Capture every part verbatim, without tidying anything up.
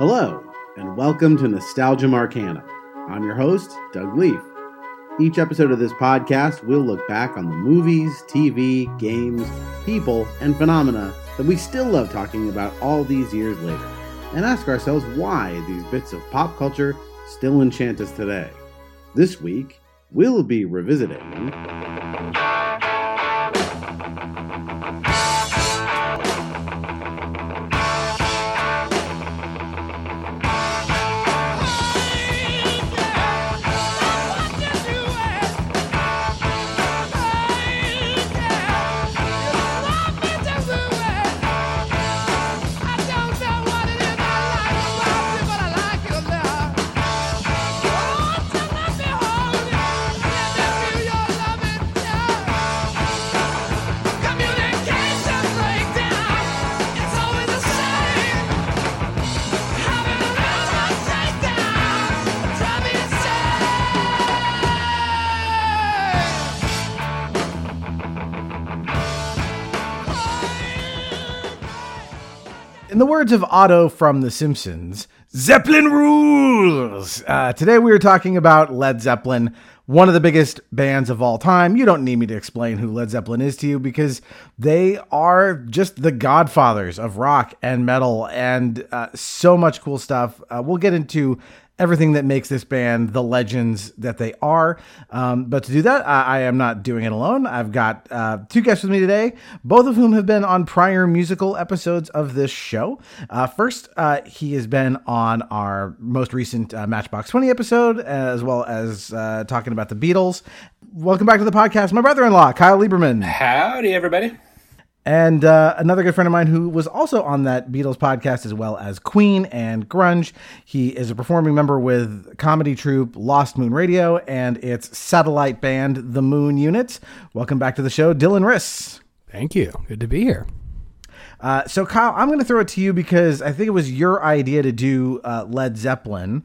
Hello, and welcome to Nostalgia Marcana. I'm your host, Doug Leaf. Each episode of this podcast, we'll look back on the movies, T V, games, people, and phenomena that we still love talking about all these years later, and ask ourselves why these bits of pop culture still enchant us today. This week, we'll be revisiting... In the words of Otto from The Simpsons, Zeppelin rules! Uh, today we are talking about Led Zeppelin, one of the biggest bands of all time. You don't need me to explain who Led Zeppelin is to you because they are just the godfathers of rock and metal and uh, so much cool stuff. Uh, we'll get into everything that makes this band the legends that they are. Um, but to do that, I, I am not doing it alone. I've got uh, two guests with me today, both of whom have been on prior musical episodes of this show. Uh, first, uh, he has been on our most recent uh, Matchbox twenty episode, as well as uh, talking about the Beatles. Welcome back to the podcast, my brother-in-law, Kyle Lieberman. Howdy, everybody. And uh, another good friend of mine who was also on that Beatles podcast, as well as Queen and grunge. He is a performing member with comedy troupe Lost Moon Radio and its satellite band, The Moon Unit. Welcome back to the show, Dylan Riss. Thank you. Good to be here. Uh, so, Kyle, I'm going to throw it to you because I think it was your idea to do uh, Led Zeppelin.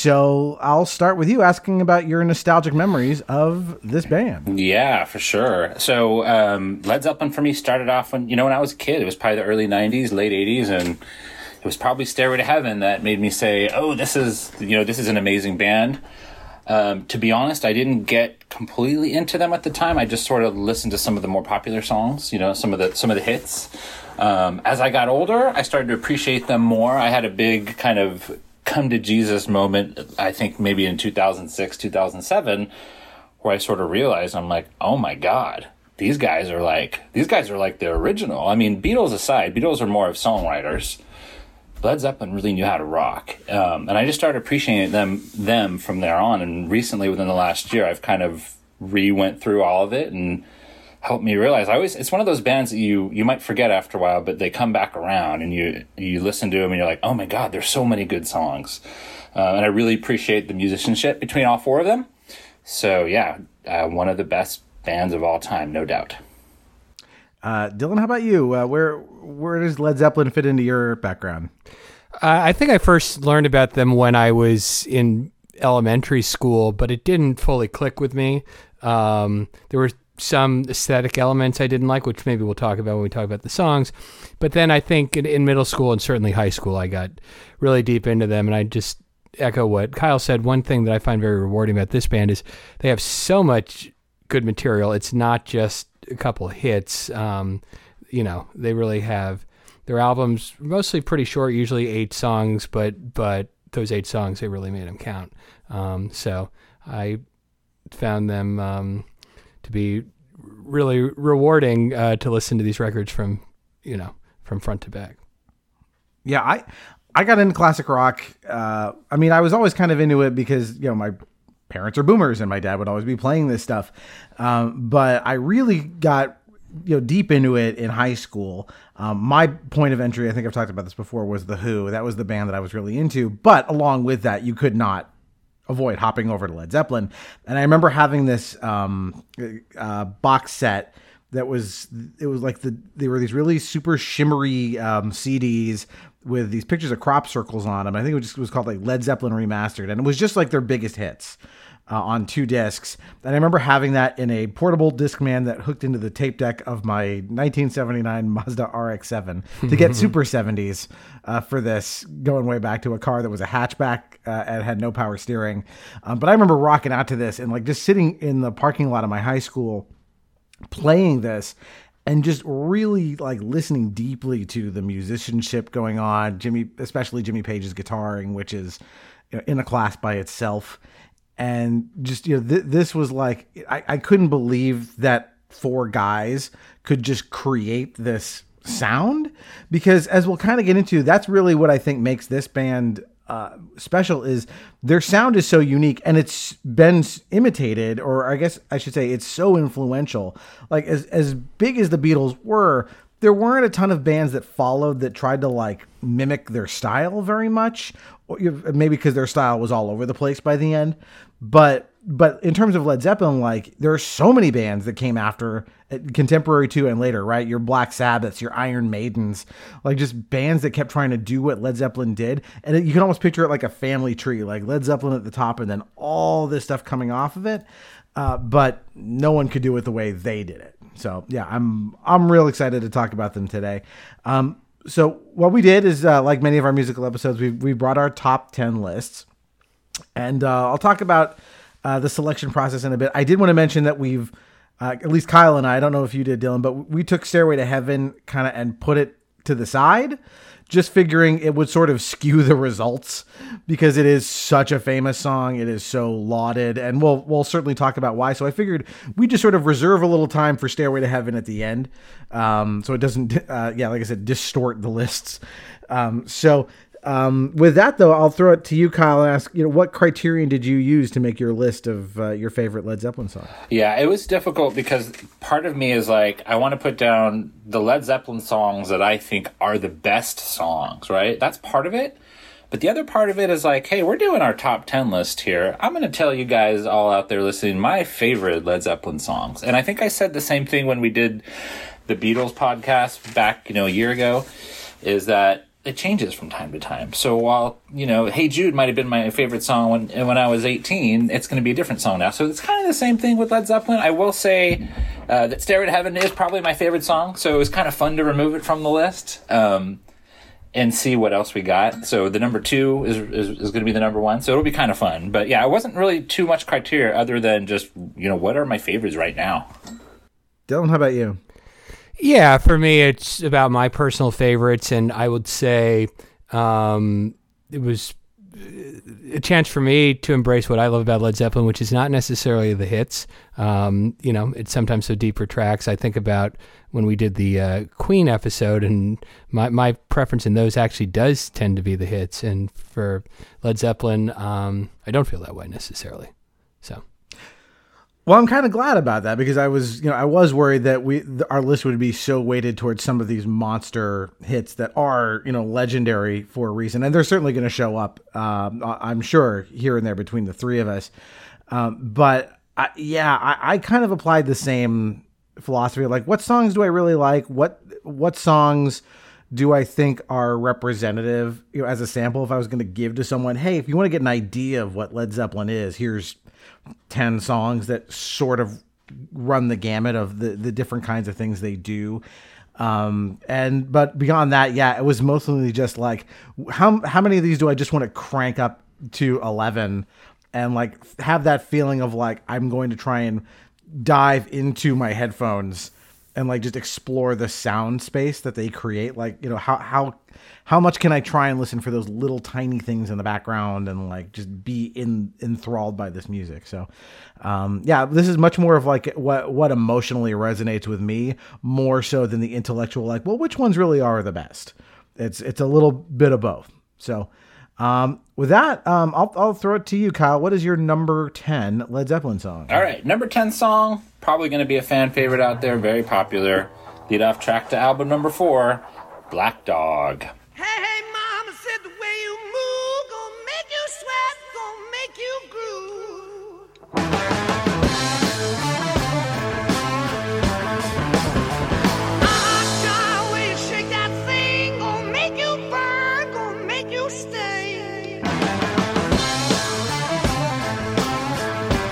So I'll start with you asking about your nostalgic memories of this band. Yeah, for sure. So um, Led Zeppelin for me started off when, you know, when I was a kid. It was probably the early nineties, late eighties, and it was probably Stairway to Heaven that made me say, oh, this is, you know, this is an amazing band. Um, to be honest, I didn't get completely into them at the time. I just sort of listened to some of the more popular songs, you know, some of the some of the hits. Um, as I got older, I started to appreciate them more. I had a big kind of come to Jesus moment, I think maybe in two thousand six, two thousand seven, where I sort of realized, I'm like, oh my God, these guys are like, these guys are like the original. I mean, Beatles aside, Beatles are more of songwriters. Led Zeppelin really knew how to rock. Um, and I just started appreciating them, them from there on. And recently, within the last year, I've kind of re-went through all of it and helped me realize I always, it's one of those bands that you, you might forget after a while, but they come back around and you, you listen to them and you're like, oh my God, there's so many good songs. Uh, and I really appreciate the musicianship between all four of them. So yeah, uh, one of the best bands of all time, no doubt. Uh, Dylan, how about you? Uh, where where does Led Zeppelin fit into your background? Uh, I think I first learned about them when I was in elementary school, but it didn't fully click with me. Um, there were some aesthetic elements I didn't like, which maybe we'll talk about when we talk about the songs. But then I think in, in middle school and certainly high school, I got really deep into them. And I just echo what Kyle said. One thing that I find very rewarding about this band is they have so much good material. It's not just a couple hits. Um, you know, they really have their albums mostly pretty short, usually eight songs, but but those eight songs, they really made them count. Um, so I found them um, to be really rewarding uh, to listen to these records from, you know, from front to back. Yeah, I I got into classic rock. Uh, I mean, I was always kind of into it because, you know, my parents are boomers and my dad would always be playing this stuff. Um, but I really got, you know, deep into it in high school. Um, my point of entry, I think I've talked about this before, was The Who. That was the band that I was really into. But along with that, you could not avoid hopping over to Led Zeppelin. And I remember having this um, uh, box set that was, it was like the, they were these really super shimmery um, C Ds with these pictures of crop circles on them. I think it was just it was called like Led Zeppelin Remastered. And it was just like their biggest hits. uh, on two discs. And I remember having that in a portable Discman that hooked into the tape deck of my nineteen seventy-nine Mazda R X seven to get Super seventies uh, for this, going way back to a car that was a hatchback uh, and had no power steering. Um, but I remember rocking out to this and like just sitting in the parking lot of my high school playing this and just really like listening deeply to the musicianship going on. Jimmy, especially Jimmy Page's guitaring, which is, you know, in a class by itself. And just, you know, th- this was like, I, I couldn't believe that four guys could just create this sound, because as we'll kind of get into, that's really what I think makes this band uh, special, is their sound is so unique and it's been imitated, or I guess I should say it's so influential. Like as, as big as the Beatles were, there weren't a ton of bands that followed that tried to like mimic their style very much, or maybe because their style was all over the place by the end. But but in terms of Led Zeppelin, like there are so many bands that came after, contemporary to and later, right? Your Black Sabbaths, your Iron Maidens, like just bands that kept trying to do what Led Zeppelin did. And it, you can almost picture it like a family tree, like Led Zeppelin at the top and then all this stuff coming off of it. Uh, but no one could do it the way they did it. So yeah, I'm I'm real excited to talk about them today. Um, so what we did is, uh, like many of our musical episodes, we we brought our top ten lists, and uh, I'll talk about uh, the selection process in a bit. I did want to mention that we've, uh, at least Kyle and I, I don't know if you did, Dylan, but we took Stairway to Heaven kind of and put it to the side, just figuring it would sort of skew the results because it is such a famous song. It is so lauded, and we'll we'll certainly talk about why. So I figured we just sort of reserve a little time for Stairway to Heaven at the end, um, so it doesn't, uh, yeah, like I said, distort the lists. Um, so um, with that, though, I'll throw it to you, Kyle, and ask, you know, what criterion did you use to make your list of uh, your favorite Led Zeppelin songs? Yeah, it was difficult because part of me is like, I want to put down the Led Zeppelin songs that I think are the best songs, right? That's part of it. But the other part of it is like, hey, we're doing our top ten list here. I'm going to tell you guys all out there listening my favorite Led Zeppelin songs. And I think I said the same thing when we did the Beatles podcast back, you know, a year ago, is that it changes from time to time. So while, you know, Hey Jude might have been my favorite song when when I was eighteen, it's going to be a different song now. So it's kind of the same thing with Led Zeppelin. I will say uh, that Stairway to Heaven is probably my favorite song, so it was kind of fun to remove it from the list um, and see what else we got. So the number two is, is, is going to be the number one, so it'll be kind of fun. But yeah, it wasn't really too much criteria other than just, you know, what are my favorites right now? Dylan, how about you? Yeah, for me, it's about my personal favorites, and I would say um, it was a chance for me to embrace what I love about Led Zeppelin, which is not necessarily the hits. Um, you know, it's sometimes so deeper tracks. I think about when we did the uh, Queen episode, and my, my preference in those actually does tend to be the hits, and for Led Zeppelin, um, I don't feel that way necessarily. So. Well, I'm kind of glad about that, because I was, you know, I was worried that we, our list would be so weighted towards some of these monster hits that are, you know, legendary for a reason. And they're certainly going to show up, um, I'm sure, here and there between the three of us. Um, but I, yeah, I, I kind of applied the same philosophy. Like, what songs do I really like? What, what songs do I think are representative, you know, as a sample? If I was going to give to someone, hey, if you want to get an idea of what Led Zeppelin is, here's ten songs that sort of run the gamut of the, the different kinds of things they do. Um, and, but beyond that, yeah, it was mostly just like, how, how many of these do I just want to crank up to eleven and like have that feeling of like, I'm going to try and dive into my headphones and like just explore the sound space that they create. Like, you know, how, how, how much can I try and listen for those little tiny things in the background and like just be in enthralled by this music. So, um, yeah, this is much more of like what, what emotionally resonates with me, more so than the intellectual, like, well, which ones really are the best? It's, it's a little bit of both. So, um, with that, um, I'll, I'll throw it to you, Kyle. What is your number ten Led Zeppelin song? All right. Number ten song, probably going to be a fan favorite out there. Very popular. Lead off track to album number four, Black Dog. Hey, hey, mama said the way you move gonna make you sweat, gonna make you groove. Ah, child, way you shake that thing, gonna make you burn, gonna make you stay.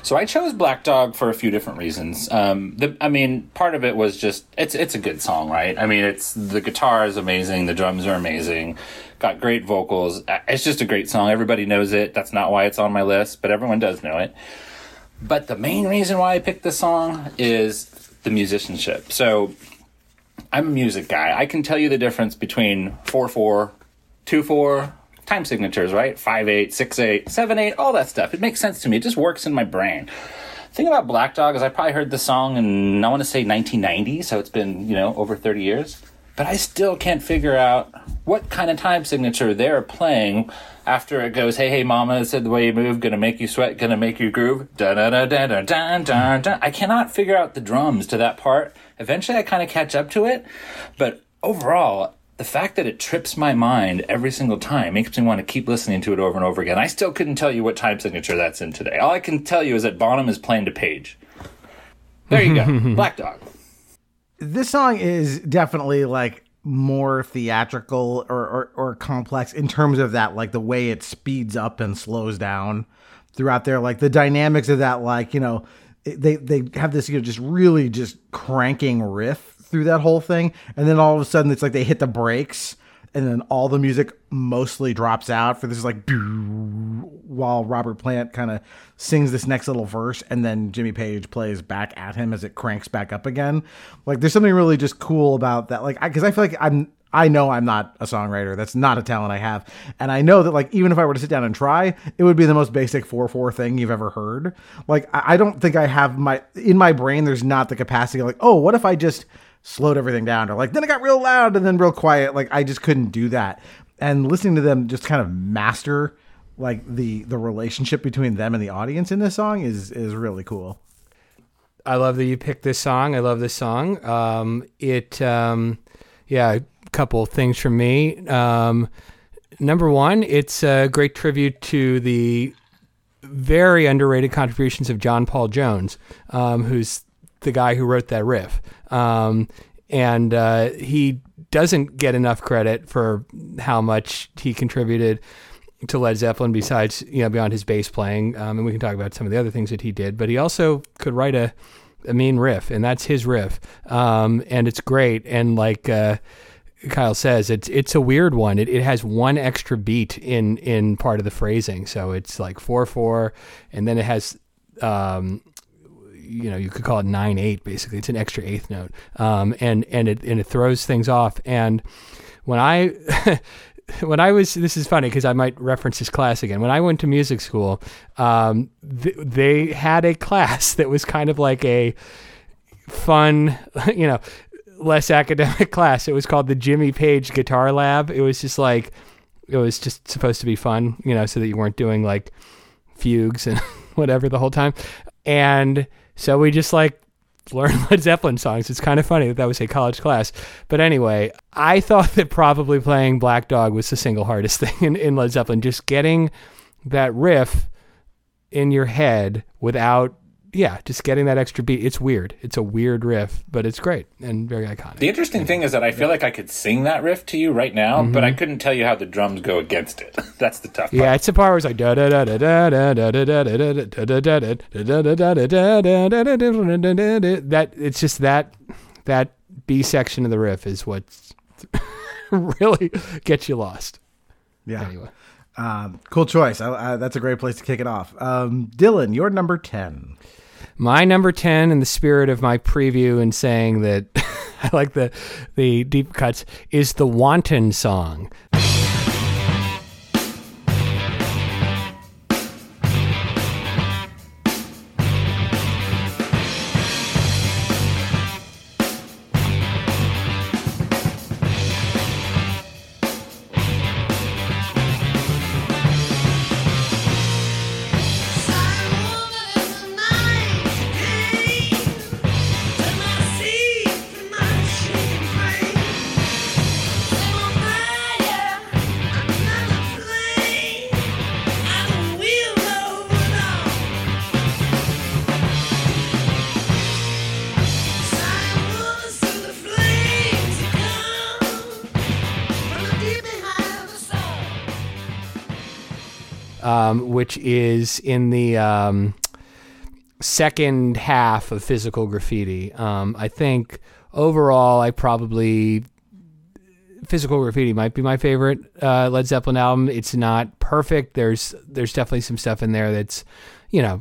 So I chose Black Dog for a few different reasons. Um, the, I mean, part of it was just it's it's a good song, right? I mean, it's the guitar is amazing, the drums are amazing, got great vocals. It's just a great song. Everybody knows it. That's not why it's on my list, but everyone does know it. But the main reason why I picked this song is the musicianship. So I'm a music guy. I can tell you the difference between four four, two four. Time signatures, right? five eight, six eight, seven eight, all that stuff. It makes sense to me. It just works in my brain. The thing about Black Dog is I probably heard the song in, I want to say nineteen ninety, so it's been, you know, over thirty years. But I still can't figure out what kind of time signature they're playing after it goes, hey, hey, mama, it said the way you move, gonna make you sweat, gonna make you groove. Da-da-da-da-da-da-da-da. I cannot figure out the drums to that part. Eventually I kind of catch up to it. But overall, the fact that it trips my mind every single time makes me want to keep listening to it over and over again. I still couldn't tell you what time signature that's in today. All I can tell you is that Bonham is playing to Page. There you go. Black Dog. This song is definitely like more theatrical or, or, or complex in terms of that, like the way it speeds up and slows down throughout there. Like the dynamics of that, like, you know, they, they have this, you know, just really just cranking riff through that whole thing, and then all of a sudden it's like they hit the brakes and then all the music mostly drops out for this like while Robert Plant kind of sings this next little verse, and then Jimmy Page plays back at him as it cranks back up again. Like there's something really just cool about that, like because I, I feel like I'm I know I'm not a songwriter. That's not a talent I have. And I know that, like, even if I were to sit down and try, it would be the most basic four four thing you've ever heard. Like, I don't think I have my, in my brain, there's not the capacity of like, oh, what if I just slowed everything down? Or like, then it got real loud and then real quiet. Like, I just couldn't do that. And listening to them just kind of master, like, the, the relationship between them and the audience in this song is, is really cool. I love that you picked this song. I love this song. Um, it, um, yeah, couple things from me. Um, number one, it's a great tribute to the very underrated contributions of John Paul Jones, um, who's the guy who wrote that riff. Um, and uh, he doesn't get enough credit for how much he contributed to Led Zeppelin besides, you know, beyond his bass playing. Um, and we can talk about some of the other things that he did, but he also could write a, a mean riff, and that's his riff. Um, and it's great. And like, uh, Kyle says, it's it's a weird one. It it has one extra beat in in part of the phrasing, so it's like four four, and then it has, um, you know, you could call it nine eight. Basically, it's an extra eighth note, um, and and it and it throws things off. And when I when I was, this is funny because I might reference this class again. When I went to music school, um, th- they had a class that was kind of like a fun, you know, less academic class. It was called the Jimmy Page Guitar Lab. It was just like, it was just supposed to be fun, you know, so that you weren't doing like fugues and whatever the whole time. And so we just like learned Led Zeppelin songs. It's kind of funny that that was a college class. But anyway, I thought that probably playing Black Dog was the single hardest thing in, in Led Zeppelin. Just getting that riff in your head without, yeah, just getting that extra beat. It's weird. It's a weird riff, but it's great and very iconic. The interesting thing is that I feel like I could sing that riff to you right now, mm-hmm. but I couldn't tell you how the drums go against it. That's the tough part. Yeah, it's the part where it's like da da da da da da da da da da da da da. That it's just that that B section of the riff is what really gets you lost. Yeah. Anyway. Um, cool choice. I, I, that's a great place to kick it off. Um, Dylan, you're number ten. My number ten, in the spirit of my preview and saying that I like the the deep cuts, is the Wanton song. Um, which is in the um, second half of Physical Graffiti. Um, I think overall, I probably Physical Graffiti might be my favorite uh, Led Zeppelin album. It's not perfect. There's there's definitely some stuff in there that's, you know,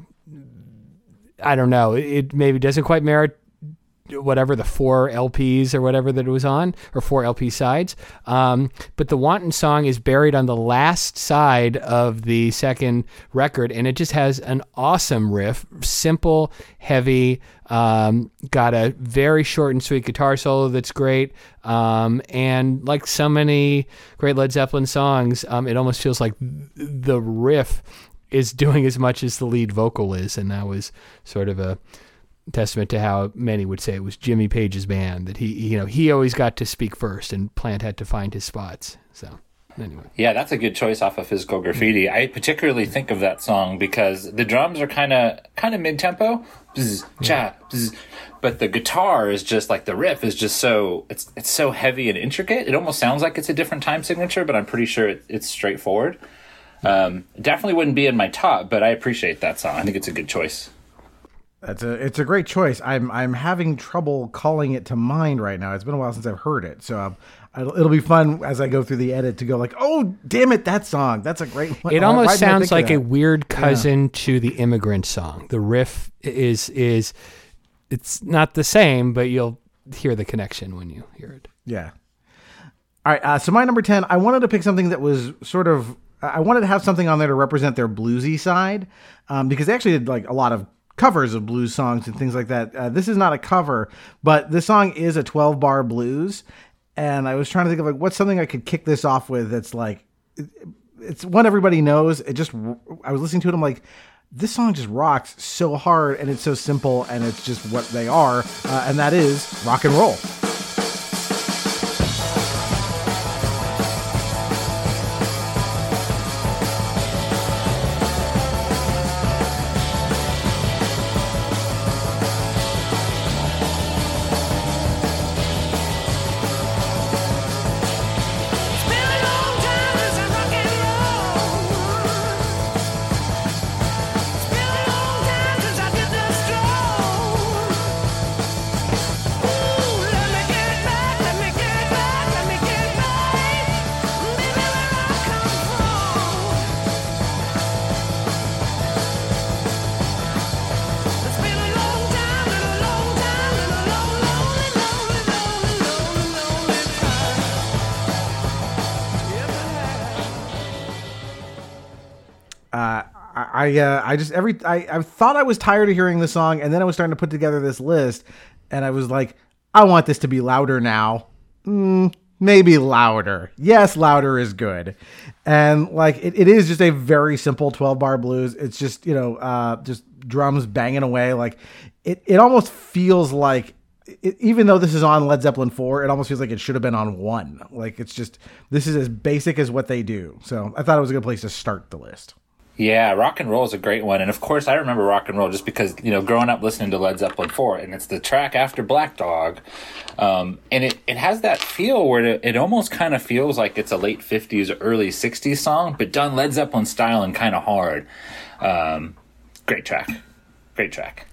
I don't know. It maybe doesn't quite merit whatever the four L Ps or whatever that it was on, or four L P sides. Um, but the Wanton song is buried on the last side of the second record, and it just has an awesome riff, simple, heavy, um, got a very short and sweet guitar solo that's great. Um, and like so many great Led Zeppelin songs, um, it almost feels like the riff is doing as much as the lead vocal is, and that was sort of a testament to how many would say it was Jimmy Page's band, that he, you know, he always got to speak first and Plant had to find his spots. So anyway. Yeah, that's a good choice off of Physical Graffiti. I particularly think of that song because the drums are kind of kind of mid-tempo, bzz, cha, bzz, but the guitar is just like, the riff is just so, it's it's so heavy and intricate. It almost sounds like it's a different time signature, but I'm pretty sure it, it's straightforward. Um, definitely wouldn't be in my top, but I appreciate that song. I think it's a good choice. That's a it's a great choice. I'm I'm having trouble calling it to mind right now. It's been a while since I've heard it, so um, it'll, it'll be fun as I go through the edit to go like, oh damn it, that song. That's a great one. It Oh, almost why didn't I sounds think of like a that? weird cousin to the Immigrant Song. The riff is is it's not the same, but you'll hear the connection when you hear it. Yeah. All right. Uh, so my number ten, I wanted to pick something that was sort of, I wanted to have something on there to represent their bluesy side, um, because they actually did like a lot of covers of blues songs and things like that. Uh, this is not a cover, but this song is a twelve bar blues. And I was trying to think of like, what's something I could kick this off with that's like, it, it's one everybody knows. It just, I was listening to it. I'm like, this song just rocks so hard and it's so simple and it's just what they are. Uh, and that is rock and roll. It's been a long time since I rock and roll. It's been a long time since I did the stroll. Ooh, let me get it back, let me get it back, let me get it back. Baby, where I come from. It's been a long time, and a long time, and a long, lonely, lonely, lonely, lonely, lonely time. Yes, it has. Uh, I I, uh, I just every I, I thought I was tired of hearing the song, and then I was starting to put together this list, and I was like, I want this to be louder now. Mm, maybe louder. Yes, louder is good, and like it, it is just a very simple twelve bar blues. It's just, you know, uh, just drums banging away. Like it it almost feels like. It, even though this is on Led Zeppelin four, it almost feels like it should have been on one. Like it's just, this is as basic as what they do. So I thought it was a good place to start the list. Yeah, rock and roll is a great one. And of course, I remember rock and roll just because, you know, growing up listening to Led Zeppelin four, and it's the track after Black Dog. Um, and it, it has that feel where it, it almost kind of feels like it's a late fifties or early sixties song, but done Led Zeppelin style and kind of hard. Um, great track. Great track.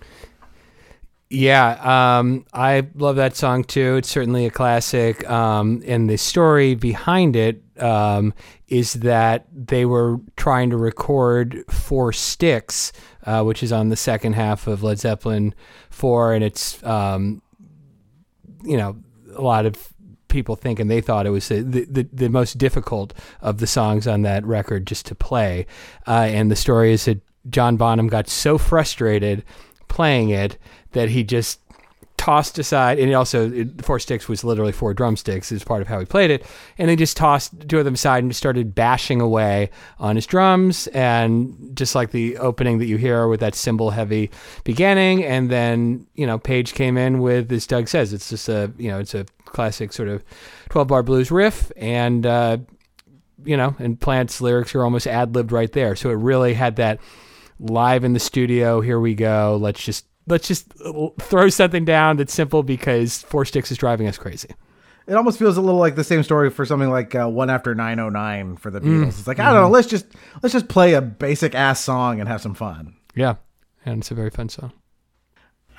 Yeah, um, I love that song too. It's certainly a classic. Um, and the story behind it um, is that they were trying to record Four Sticks, uh, which is on the second half of Led Zeppelin four, and it's um, you know, a lot of people thinking they thought it was the, the, the most difficult of the songs on that record just to play. Uh, and the story is that John Bonham got so frustrated playing it that he just tossed aside, and it also, it, Four Sticks was literally four drumsticks as part of how he played it, and he just tossed two of them aside and just started bashing away on his drums, and just like the opening that you hear with that cymbal-heavy beginning, and then, you know, Page came in with, as Doug says, it's just a, you know, it's a classic sort of twelve-bar blues riff, and, uh, you know, and Plant's lyrics are almost ad-libbed right there, so it really had that live in the studio, here we go, let's just let's just throw something down that's simple because Four Sticks is driving us crazy. It almost feels a little like the same story for something like uh, One After nine oh nine for the Beatles. Mm. It's like, I don't know, let's just let's just play a basic ass song and have some fun. Yeah, and it's a very fun song.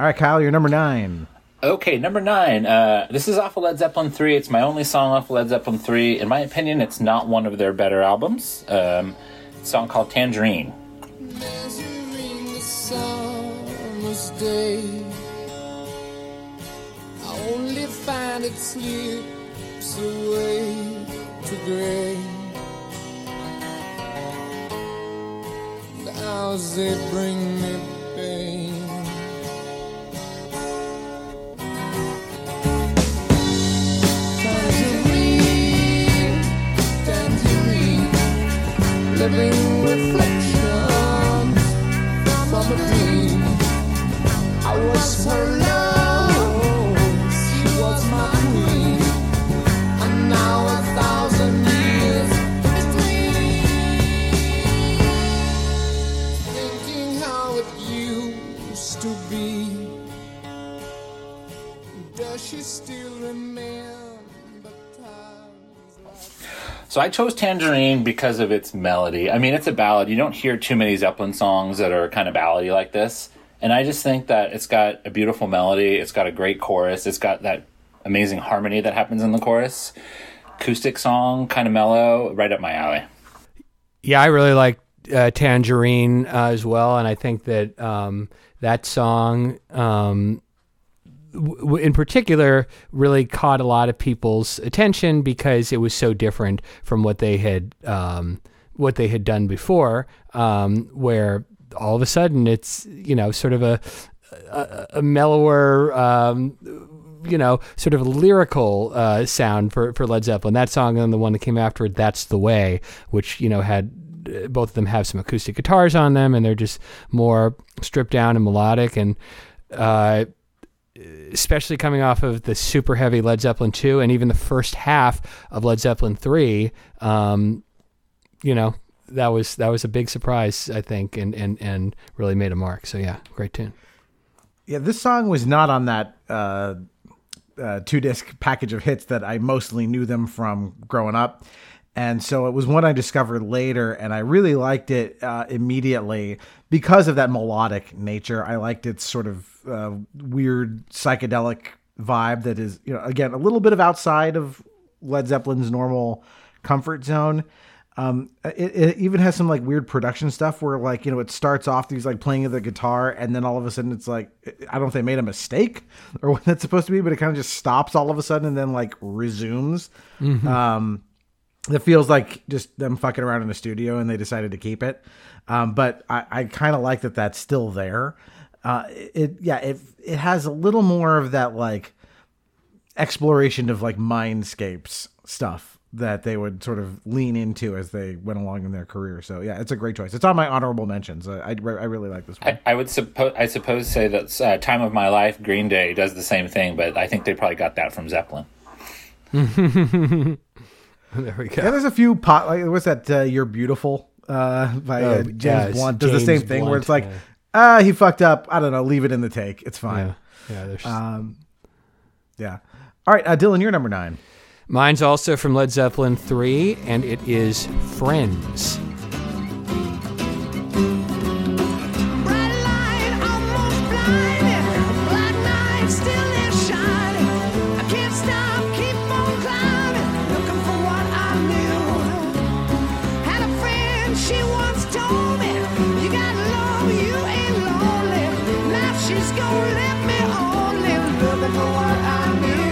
All right, Kyle, you're number nine. Okay, number nine. Uh, this is off of Led Zeppelin three. It's my only song off of Led Zeppelin three. In my opinion, it's not one of their better albums. Um, it's a song called Tangerine. Measuring the summer's day, I only find it slips away to gray. The hours they bring me pain. Tangerine, tangerine, living reflections from a dream. I was her love, she was my queen, and now a thousand years between. Thinking how it used to be, does she still remember times like? So I chose Tangerine because of its melody. I mean, it's a ballad. You don't hear too many Zeppelin songs that are kind of ballady like this. And I just think that it's got a beautiful melody. It's got a great chorus. It's got that amazing harmony that happens in the chorus. Acoustic song, kind of mellow, right up my alley. Yeah, I really like uh, Tangerine uh, as well, and I think that um, that song, um, w- in particular, really caught a lot of people's attention because it was so different from what they had um, what they had done before, um, where all of a sudden it's, you know, sort of a a, a mellower, um, you know, sort of a lyrical uh, sound for, for Led Zeppelin. That song and the one that came after it, That's the Way, which, you know, had uh, both of them have some acoustic guitars on them, and they're just more stripped down and melodic. And uh, especially coming off of the super heavy Led Zeppelin two and even the first half of Led Zeppelin three, um, you know, that was that was a big surprise, I think, and, and, and really made a mark. So yeah, great tune. Yeah, this song was not on that uh, uh, two-disc package of hits that I mostly knew them from growing up. And so it was one I discovered later, and I really liked it uh, immediately because of that melodic nature. I liked its sort of uh, weird psychedelic vibe that is, you know, again, a little bit of outside of Led Zeppelin's normal comfort zone. Um, it, it even has some like weird production stuff where, like, you know, it starts off, he's like playing the guitar, and then all of a sudden it's like, I don't know if they made a mistake or what that's supposed to be, but it kind of just stops all of a sudden and then like resumes. Mm-hmm. Um, it feels like just them fucking around in the studio and they decided to keep it. Um, but I, I kind of like that that's still there. Uh, it, yeah, it, it has a little more of that like exploration of like mindscapes stuff that they would sort of lean into as they went along in their career. So yeah, it's a great choice. It's on my honorable mentions. I, I, I really like this one. I, I would suppose, I suppose say that uh, Time of My Life, Green Day does the same thing, but I think they probably got that from Zeppelin. There we go. Yeah, there's a few pot, like what's that? Uh, You're Beautiful uh, by uh, Oh, James yeah, Blunt does James the same thing Blunt, where it's like, yeah. ah, he fucked up. I don't know. Leave it in the take. It's fine. Yeah, yeah. There's Um, yeah. All right, uh, Dylan, you're number nine. mine's also from Led Zeppelin three, and it is Friends. Bright light, almost blinding. Black night, still is shining. I can't stop, keep on climbing. Looking for what I knew. Had a friend, she once told me, you got love, you ain't lonely. Now she's gonna let me only looking for what I knew.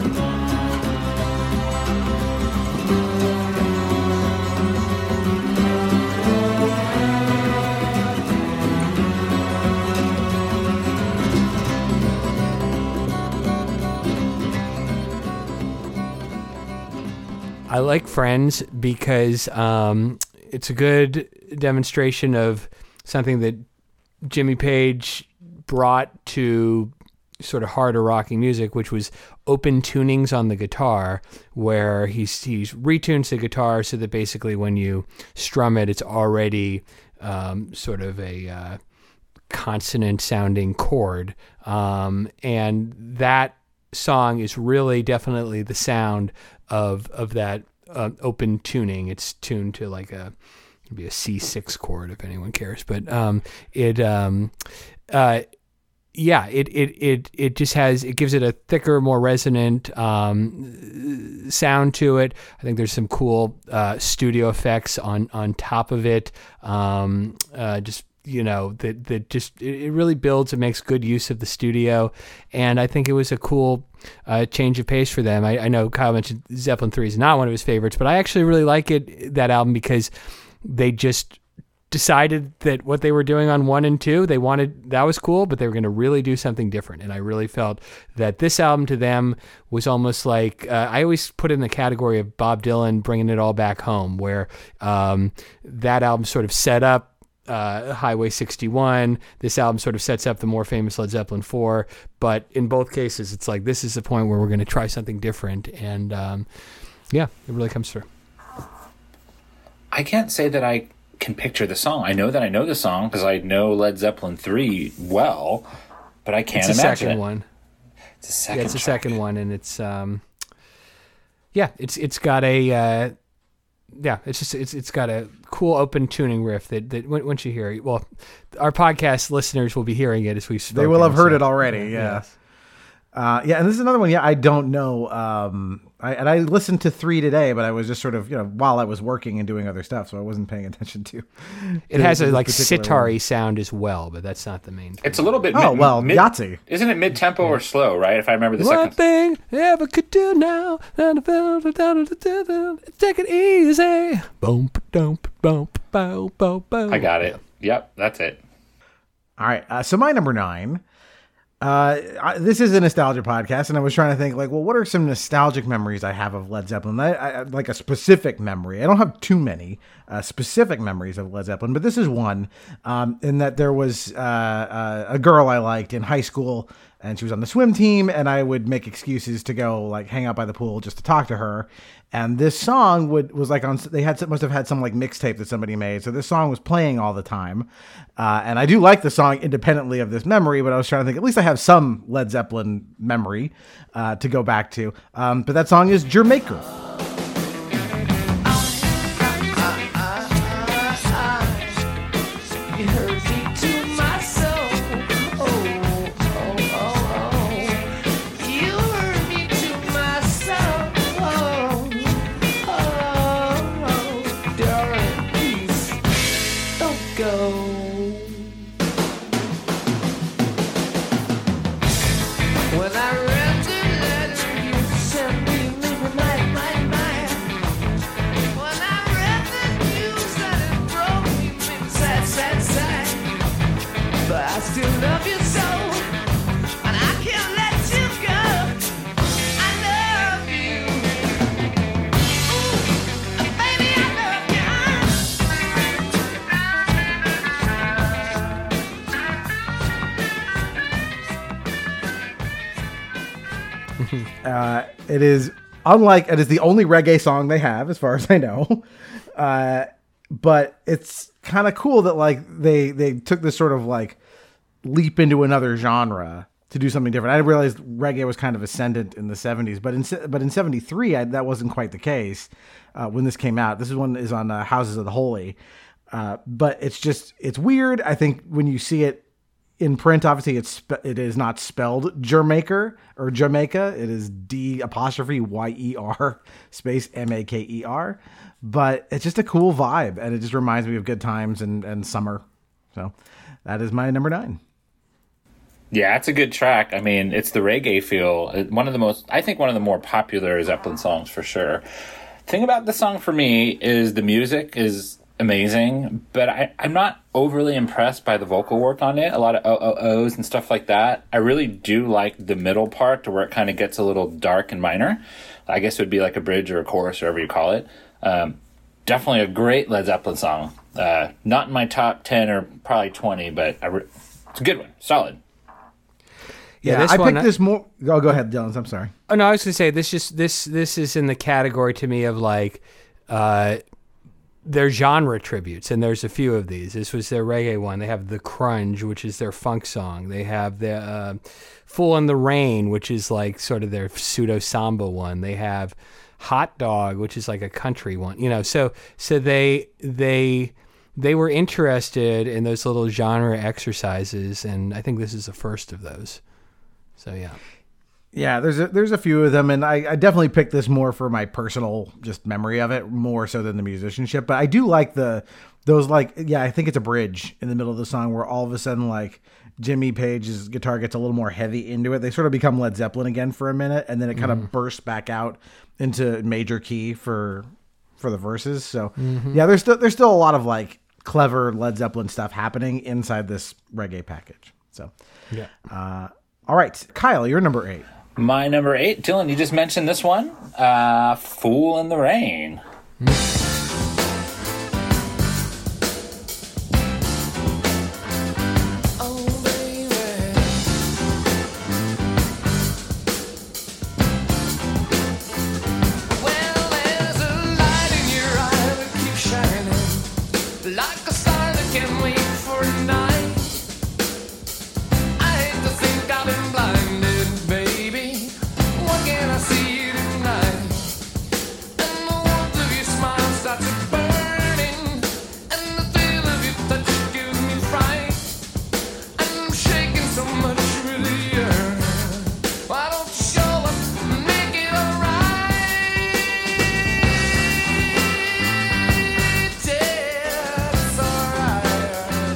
I like Friends because um, it's a good demonstration of something that Jimmy Page brought to sort of harder rocking music, which was open tunings on the guitar, where he's he's retunes the guitar so that basically when you strum it, it's already um, sort of a uh, consonant sounding chord, um, and that song is really definitely the sound of of that uh, open tuning. It's tuned to like a maybe a C six chord if anyone cares, but um, it um, uh, yeah, it, it, it, it just has, it gives it a thicker, more resonant um, sound to it. I think there's some cool uh, studio effects on, on top of it. Um, uh, just, you know, that, that just, it, it really builds and makes good use of the studio. And I think it was a cool uh, change of pace for them. I, I know Kyle mentioned Zeppelin three is not one of his favorites, but I actually really like it, that album, because they just decided that what they were doing on one and two, they wanted, that was cool, but they were going to really do something different. And I really felt that this album to them was almost like, uh, I always put it in the category of Bob Dylan bringing it all back home, where um, that album sort of set up uh, Highway sixty-one. This album sort of sets up the more famous Led Zeppelin four. But in both cases, it's like, this is the point where we're going to try something different. And um, yeah, it really comes through. I can't say that I can picture the song. I know that I know the song because I know Led Zeppelin three well, but I can't it's the imagine second it. one. It's the second. Yeah, it's the track. second one, and it's um, yeah, it's it's got a uh, yeah, it's just it's it's got a cool open tuning riff that that when- once you hear it, well, our podcast listeners will be hearing it as we've spoken. They will have heard so- it already. Yeah. Uh, yeah, and this is another one. Yeah, I don't know. Um, I, and I listened to three today, but I was just sort of, you know, while I was working and doing other stuff, so I wasn't paying attention to. It to has a this like particular sitar-y one. sound as well, but that's not the main thing. It's a little bit. Oh mid, well, mid, Yahtzee. Isn't it mid tempo or slow? Right, if I remember the One second. thing ever could do now, take it easy. Boom, boom, boom, boom, boom, boom. I got it. Yep, that's it. All right, uh, so my number nine. Uh, I, this is a nostalgia podcast, and I was trying to think, like, well, what are some nostalgic memories I have of Led Zeppelin? I, I, like a specific memory. I don't have too many uh, specific memories of Led Zeppelin, but this is one. Um, in that there was uh, uh, a girl I liked in high school, and she was on the swim team, and I would make excuses to go like hang out by the pool just to talk to her. And this song would was like on. They had must have had some like mixtape that somebody made, so this song was playing all the time. Uh, and I do like the song independently of this memory, but I was trying to think at least I have some Led Zeppelin memory uh, to go back to. Um, but that song is Jamaica. You hurt me to my soul. Oh, oh, oh, oh. You hurt me to my soul. Oh, oh, oh. Darling, please don't go. When I read the letter you sent me, living like my mind. When I read the news that it broke me, made me sad, sad, sad. But I still love you so, and I can't let you go. I love you. Ooh, baby, I love Uh, it is unlike, it is the only reggae song they have, as far as I know. Uh, but it's kind of cool that like they they took this sort of like leap into another genre to do something different. I realized reggae was kind of ascendant in the seventies, but in se- but in seventy-three I, that wasn't quite the case uh, when this came out. This is one is on uh, Houses of the Holy, uh, but it's just it's weird. I think when you see it in print, obviously it's spe- it is not spelled Jamaica or Jamaica. It is D apostrophe Y E R space M A K E R. But it's just a cool vibe, and it just reminds me of good times and, and summer. So that is my number nine. Yeah, it's a good track. I mean, it's the reggae feel. It- One of the most, I think, one of the more popular Zeppelin songs for sure. Thing about the song for me is the music is amazing, but I, I'm not overly impressed by the vocal work on it. A lot of O O Os and stuff like that. I really do like the middle part to where it kind of gets a little dark and minor. I guess it would be like a bridge or a chorus or whatever you call it. Um, definitely a great Led Zeppelin song. Uh, not in my top ten or probably twenty, but I re- it's a good one. Solid. Yeah, Yeah, this I one- picked this more. Oh, go ahead, Dylan. I'm sorry. Oh no, I was gonna say this just this this is in the category to me of like uh their genre tributes, and there's a few of these. This was their reggae one. They have the Crunge, which is their funk song. They have the uh, Fool in the Rain, which is like sort of their pseudo samba one. They have Hot Dog, which is like a country one. You know, so so they they they were interested in those little genre exercises, and I think this is the first of those. So yeah. Yeah, there's a, there's a few of them, and I, I definitely picked this more for my personal just memory of it, more so than the musicianship. But I do like the those like yeah, I think it's a bridge in the middle of the song where all of a sudden like Jimmy Page's guitar gets a little more heavy into it. They sort of become Led Zeppelin again for a minute, and then it kind mm. of bursts back out into major key for for the verses. So mm-hmm. yeah, there's still there's still a lot of like clever Led Zeppelin stuff happening inside this reggae package. So yeah. Uh, all right, Kyle, you're number eight. My number eight, Dylan, you just mentioned this one, uh, Fool in the Rain. Oh, baby. Well, there's a light in your eye that keeps shining, like a star that can't wait for a night. I hate to think I've been blinded, baby. What can I see tonight? And the warmth of your smile starts burning, and the feel of your touch gives me fright. And I'm shaking so much with the earth. Why don't you show up and make it alright? Yeah, it's alright.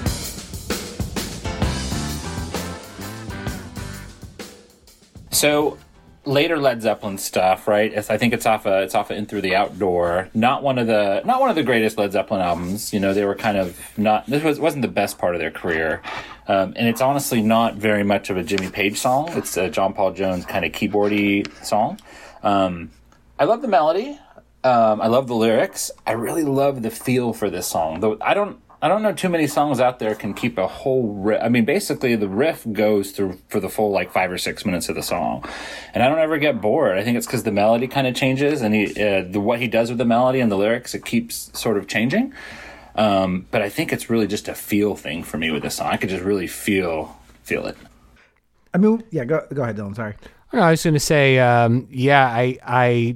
So later Led Zeppelin stuff, right? It's, I think it's off a, it's off of In Through the Outdoor. Not one of the not one of the greatest Led Zeppelin albums. You know, they were kind of not. This was wasn't the best part of their career, um, and it's honestly not very much of a Jimmy Page song. It's a John Paul Jones kind of keyboardy song. Um, I love the melody. Um, I love the lyrics. I really love the feel for this song. Though I don't. I don't know too many songs out there can keep a whole riff. I mean, basically the riff goes through for the full like five or six minutes of the song, and I don't ever get bored. I think it's because the melody kind of changes, and he, uh, the what he does with the melody and the lyrics, it keeps sort of changing. Um, but I think it's really just a feel thing for me with this song. I could just really feel feel it. I mean, yeah, go go ahead, Dylan. Sorry. No, I was going to say, um, yeah, I, I,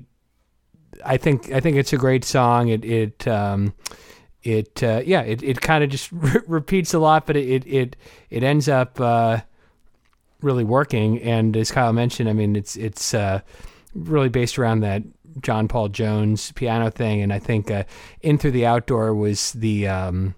I think I think it's a great song. It it. Um, It uh, yeah it, it kind of just re- repeats a lot, but it it it ends up uh, really working. And as Kyle mentioned, I mean it's it's uh, really based around that John Paul Jones piano thing, and I think uh, In Through the Outdoor was the um,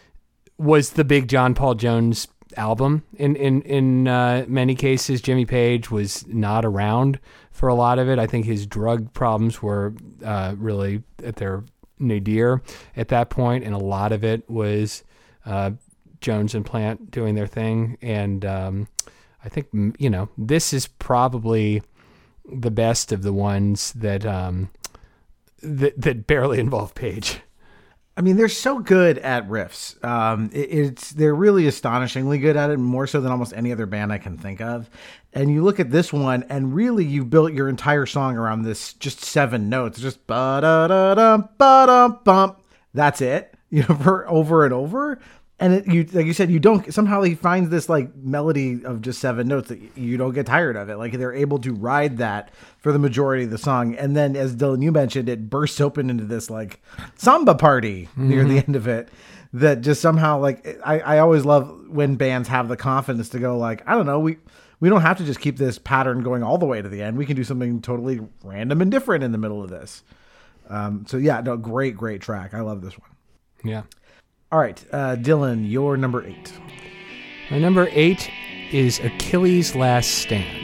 was the big John Paul Jones album. In in in uh, many cases, Jimmy Page was not around for a lot of it. I think his drug problems were uh, really at their nadir at that point, and a lot of it was uh, Jones and Plant doing their thing. And um, I think, you know, this is probably the best of the ones that um, that, that barely involve Page. I mean, they're so good at riffs. Um, it, it's they're really astonishingly good at it, more so than almost any other band I can think of. And you look at this one, and really, you built your entire song around this just seven notes, just ba da da da ba da bump. That's it, you know, for over and over. And it, you, like you said, you don't somehow he finds this like melody of just seven notes that you don't get tired of it. Like they're able to ride that for the majority of the song. And then, as Dylan, you mentioned, it bursts open into this like samba party mm-hmm. near the end of it. That just somehow like I, I always love when bands have the confidence to go like, I don't know, we we don't have to just keep this pattern going all the way to the end. We can do something totally random and different in the middle of this. Um, so yeah, no, great, great track. I love this one. Yeah. All right, uh, Dylan, your number eight. My number eight is Achilles' Last Stand.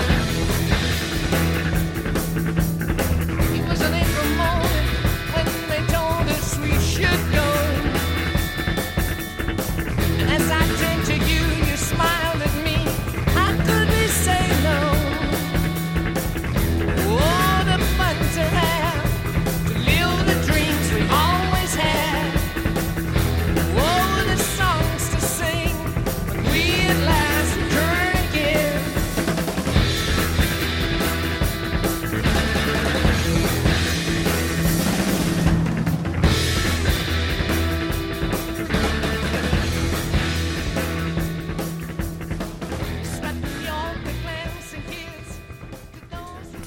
It was an April morning when they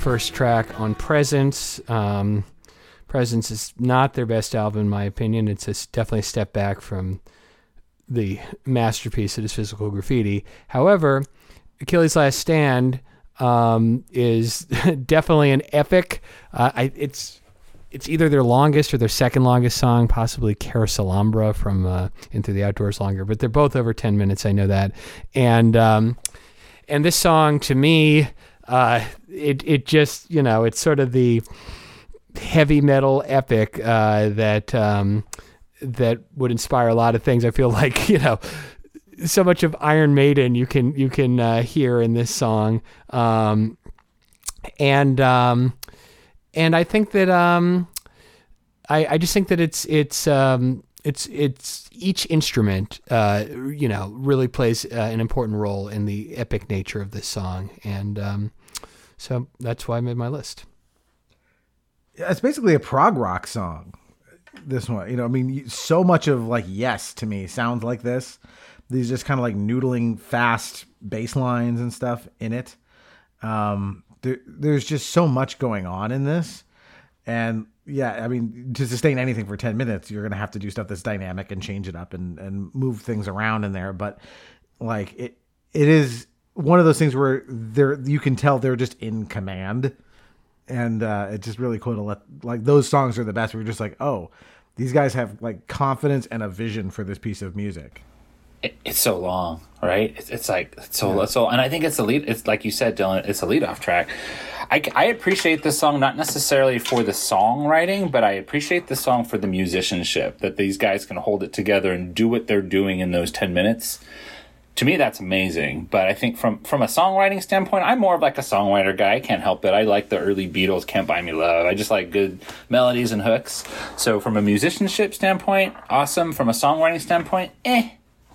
first track on Presence. Um, Presence is not their best album, in my opinion. It's a, definitely a step back from the masterpiece that is Physical Graffiti. However, Achilles' Last Stand um, is definitely an epic. Uh, I, it's it's either their longest or their second longest song, possibly Carouselambra from uh, Into the Outdoors longer, but they're both over ten minutes. I know that, and um, and this song to me, uh, it it just you know it's sort of the heavy metal epic uh, that um, that would inspire a lot of things. I feel like you know. So much of Iron Maiden you can you can uh, hear in this song, um, and um, and I think that um, I, I just think that it's it's um, it's it's each instrument uh, you know really plays uh, an important role in the epic nature of this song, and um, so that's why I made my list. Yeah, it's basically a prog rock song. This one, you know, I mean, so much of like Yes to me sounds like this. These just kind of like noodling fast bass lines and stuff in it. Um, there, there's just so much going on in this. And yeah, I mean, to sustain anything for ten minutes, you're going to have to do stuff that's dynamic and change it up and, and move things around in there. But like it, it is one of those things where they're, you can tell they're just in command. And uh, it's just really cool to let, like, those songs are the best. We're just like, oh, these guys have like confidence and a vision for this piece of music. It, it's so long, right? It's, it's like it's so yeah. so, and I think it's the lead. It's like you said, Dylan. It's a lead off track. I, I appreciate this song not necessarily for the songwriting, but I appreciate the song for the musicianship that these guys can hold it together and do what they're doing in those ten minutes. To me, that's amazing. But I think from from a songwriting standpoint, I'm more of like a songwriter guy. I can't help it. I like the early Beatles, Can't Buy Me Love. I just like good melodies and hooks. So from a musicianship standpoint, awesome. From a songwriting standpoint, eh.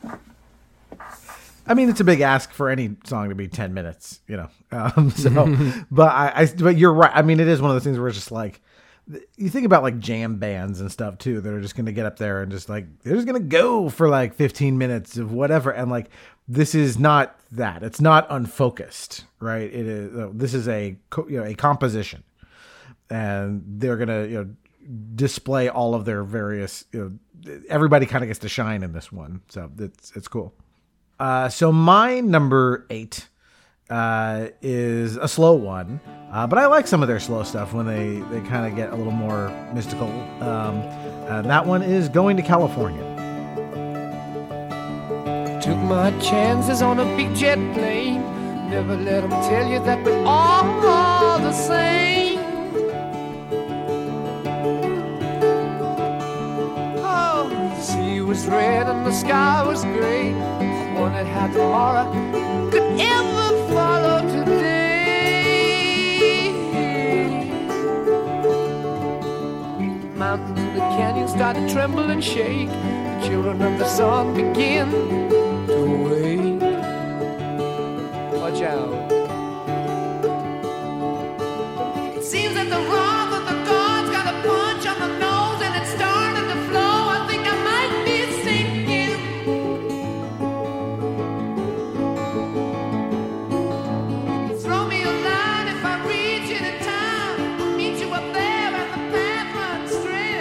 I mean, it's a big ask for any song to be ten minutes, you know. Um, so, but I, I, but you're right. I mean, it is one of those things where it's just like, you think about like jam bands and stuff too, that are just going to get up there and just like, they're just going to go for like fifteen minutes of whatever. And like, this is not that. It's not unfocused, right? It is, uh, this is a, you know, a composition, and they're going to, you know, display all of their various, you know, everybody kind of gets to shine in this one. So it's, it's cool. Uh, so my number eight uh, is a slow one, uh, but I like some of their slow stuff when they, they kind of get a little more mystical. Um, and that one is Going to California. Took my chances on a big jet plane. Never let them tell you that we're all the same. Oh, the sea was red and the sky was gray. Wondered how tomorrow could ever follow today. The mountains and the canyons started to tremble and shake. The children of the sun begin to wake. Watch out. It seems that the wrath of the gods got a punch on the nose and it started to flow. I think I might be sinking. Throw me a line if I reach it in time. I'll meet you up there and the path runs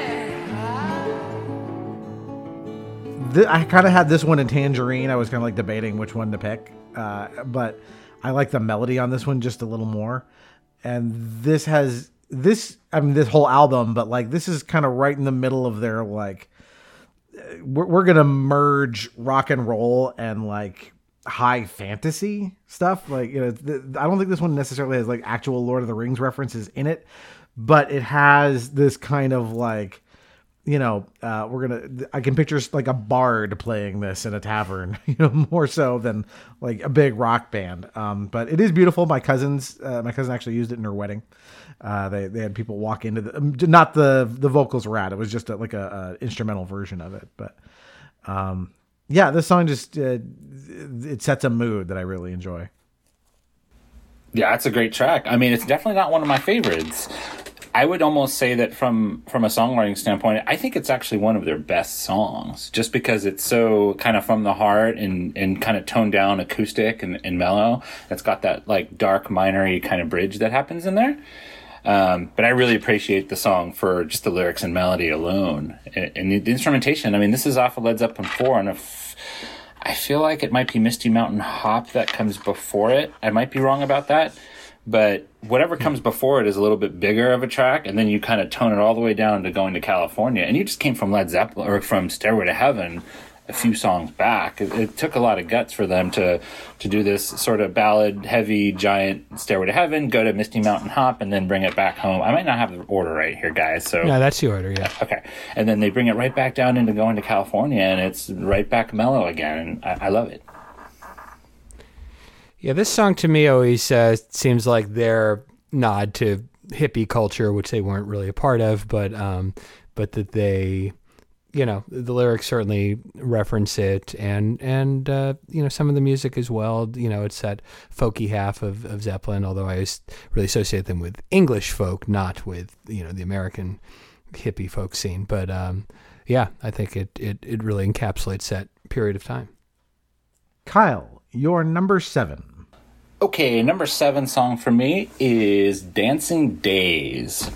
straight. Th- I kind of had this one in Tangerine. I was kind of like debating which one to pick, uh, but I like the melody on this one just a little more. And this has this, I mean, this whole album, but like this is kind of right in the middle of their like, we're, we're going to merge rock and roll and like high fantasy stuff. Like, you know, th- I don't think this one necessarily has like actual Lord of the Rings references in it, but it has this kind of like, you know, uh, we're going to, I can picture like a bard playing this in a tavern, you know, more so than like a big rock band. Um, but it is beautiful. My cousins, uh, my cousin actually used it in her wedding. Uh, they, they had people walk into the, um, not the, the vocals were at, it was just a, like a, a instrumental version of it. But, um, yeah, this song just, uh, it sets a mood that I really enjoy. Yeah, it's a great track. I mean, it's definitely not one of my favorites. I would almost say that from from a songwriting standpoint, I think it's actually one of their best songs, just because it's so kind of from the heart and, and kind of toned down acoustic and, and mellow. It's got that like dark minor-y kind of bridge that happens in there. Um, but I really appreciate the song for just the lyrics and melody alone. And, and the, the instrumentation, I mean, this is off of Led Zeppelin four, and if, I feel like it might be Misty Mountain Hop that comes before it. I might be wrong about that. But whatever comes before it is a little bit bigger of a track, and then you kind of tone it all the way down to Going to California. And you just came from Led Zeppelin, or from Stairway to Heaven, a few songs back. It, it took a lot of guts for them to to do this sort of ballad-heavy, giant Stairway to Heaven, go to Misty Mountain Hop, and then bring it back home. I might not have the order right here, guys. So No, that's the order, yeah. Okay. And then they bring it right back down into Going to California, and it's right back mellow again. And I, I love it. Yeah, this song to me always uh, seems like their nod to hippie culture, which they weren't really a part of, but um, but that they, you know, the lyrics certainly reference it, and and uh, you know, some of the music as well. You know, it's that folky half of, of Zeppelin, although I really associate them with English folk, not with, you know, the American hippie folk scene. But um, yeah, I think it, it it really encapsulates that period of time. Kyle, your number seven. Okay, number seven song for me is Dancing Days.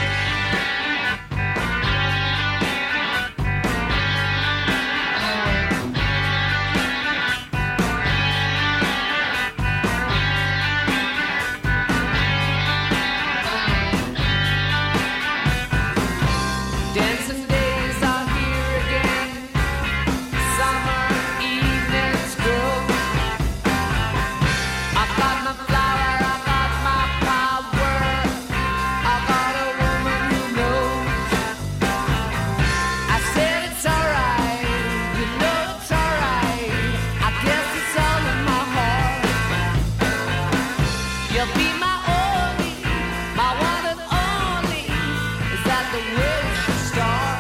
Dancing days are here again. Summer evenings grow. I've got my flower, I've got my power. I've got a woman who knows. I said it's alright, you know it's alright. I guess it's all in my heart. You'll be my only, my one and only. Is that the way it should start?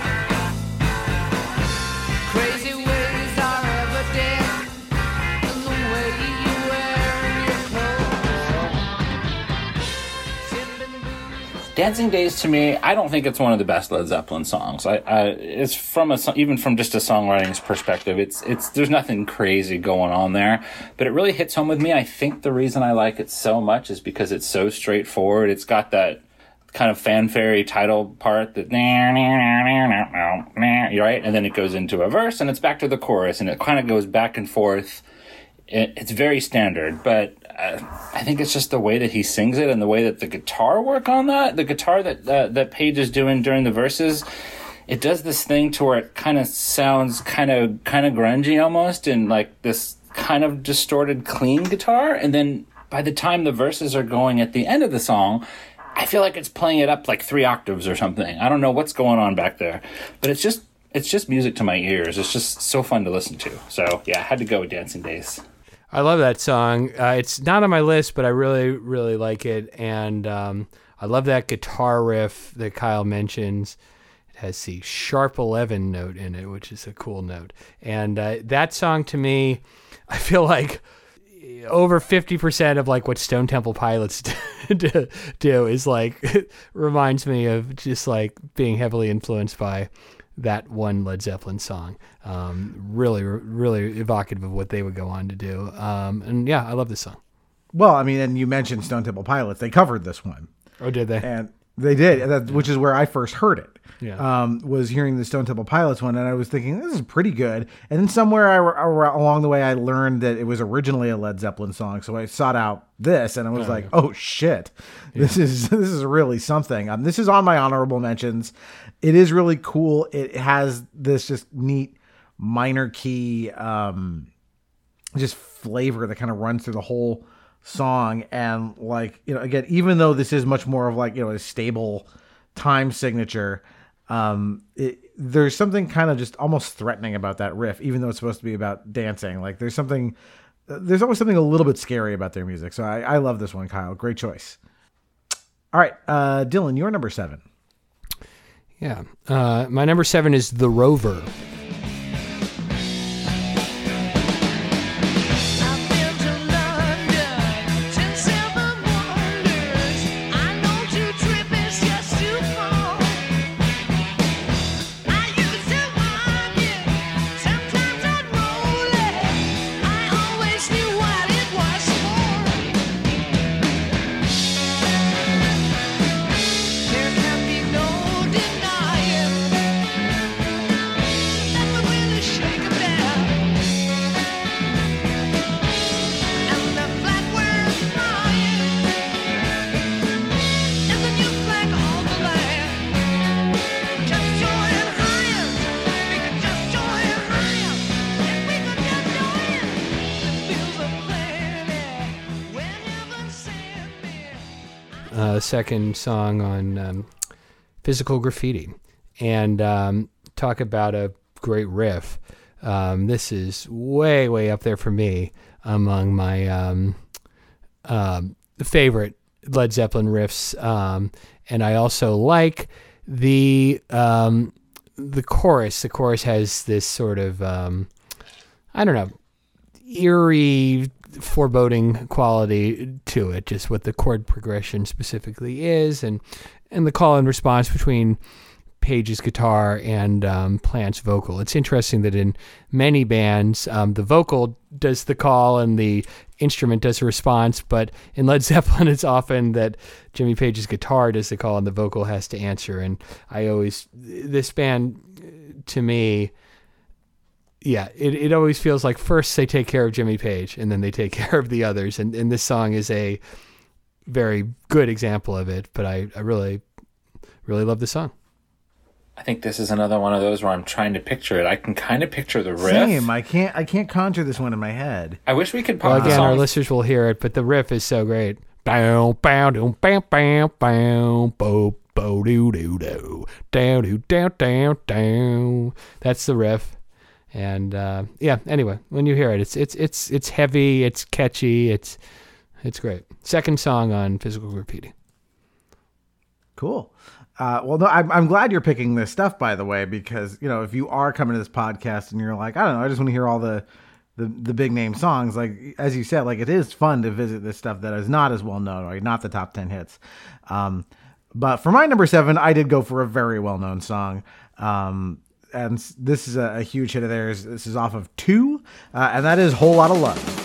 Crazy ways are evident in the way you wear your clothes. Sending blues. Dancing Days, to me, I don't think it's one of the best Led Zeppelin songs. I, I it's from a so- even from just a songwriting perspective, it's it's there's nothing crazy going on there, but it really hits home with me. I think the reason I like it so much is because it's so straightforward. It's got that kind of fanfare title part that you're right, and then it goes into a verse, and it's back to the chorus, and it kind of goes back and forth. It, it's very standard, but uh, I think it's just the way that he sings it and the way that the guitar work on that. The guitar that uh, that Page is doing during the verses, it does this thing to where it kind of sounds kind of kind of grungy almost, and like this kind of distorted, clean guitar. And then by the time the verses are going at the end of the song, I feel like it's playing it up like three octaves or something. I don't know what's going on back there, but it's just it's just music to my ears. It's just so fun to listen to. So yeah, I had to go with Dancing Days. I love that song. Uh, it's not on my list, but I really, really like it. And um, I love that guitar riff that Kyle mentions. It has the sharp eleven note in it, which is a cool note. And uh, that song, to me, I feel like over fifty percent of like what Stone Temple Pilots do, do is like, reminds me of just like being heavily influenced by that one Led Zeppelin song. Um, really, really evocative of what they would go on to do. Um, and yeah, I love this song. Well, I mean, and you mentioned Stone Temple Pilots. They covered this one. Oh, did they? And they did, and that, which is where I first heard it. Yeah. Um, was hearing the Stone Temple Pilots one, and I was thinking, this is pretty good. And then somewhere I, I, along the way, I learned that it was originally a Led Zeppelin song. So I sought out this, and I was Oh, like, yeah. oh shit, this is this is really something. Um, this is on my honorable mentions. It is really cool. It has this just neat minor key, um, just flavor that kind of runs through the whole song. And like, you know, again, even though this is much more of like, you know, a stable time signature, um, it, there's something kind of just almost threatening about that riff, even though it's supposed to be about dancing. Like there's something, there's always something a little bit scary about their music. So I, I love this one, Kyle. Great choice. All right. Uh, Dylan, you're number seven. Yeah. Uh, my number seven is The Rover. I've been to London, ten seven wonders. I know two trip is just too uh, second song on um, Physical Graffiti, and um, talk about a great riff. Um, this is way, way up there for me among my um, um, favorite Led Zeppelin riffs, um, and I also like the um, the chorus. The chorus has this sort of um, I don't know, eerie, foreboding quality to it, just what the chord progression specifically is, and and the call and response between Page's guitar and um, Plant's vocal. It's interesting that in many bands, um, the vocal does the call and the instrument does the response, but in Led Zeppelin, it's often that Jimmy Page's guitar does the call and the vocal has to answer. And I always, this band, to me, yeah, it, it always feels like first they take care of Jimmy Page and then they take care of the others. And, and this song is a very good example of it, but I, I really, really love the song. I think this is another one of those where I'm trying to picture it. I can kind of picture the riff. Same. I can't. I can't conjure this one in my head. I wish we could pop Well, the again, our song. listeners will hear it, but the riff is so great. Bow, bow, doo, bow, bow, bow, bo, bo, doo, doo, doo, down, doo, down, down, down. That's the riff, and uh, yeah. Anyway, when you hear it, it's it's it's it's heavy, it's catchy, it's it's great. Second song on Physical Graffiti. Cool. Uh, well, no, I'm, I'm glad you're picking this stuff, by the way, because, you know, if you are coming to this podcast and you're like, I don't know, I just want to hear all the, the, the big name songs, like, as you said, like, it is fun to visit this stuff that is not as well known, right? Not the top ten hits. Um, but for my number seven, I did go for a very well known song. Um, and this is a, a huge hit of theirs. This is off of Two, uh, and that is Whole Lotta Love.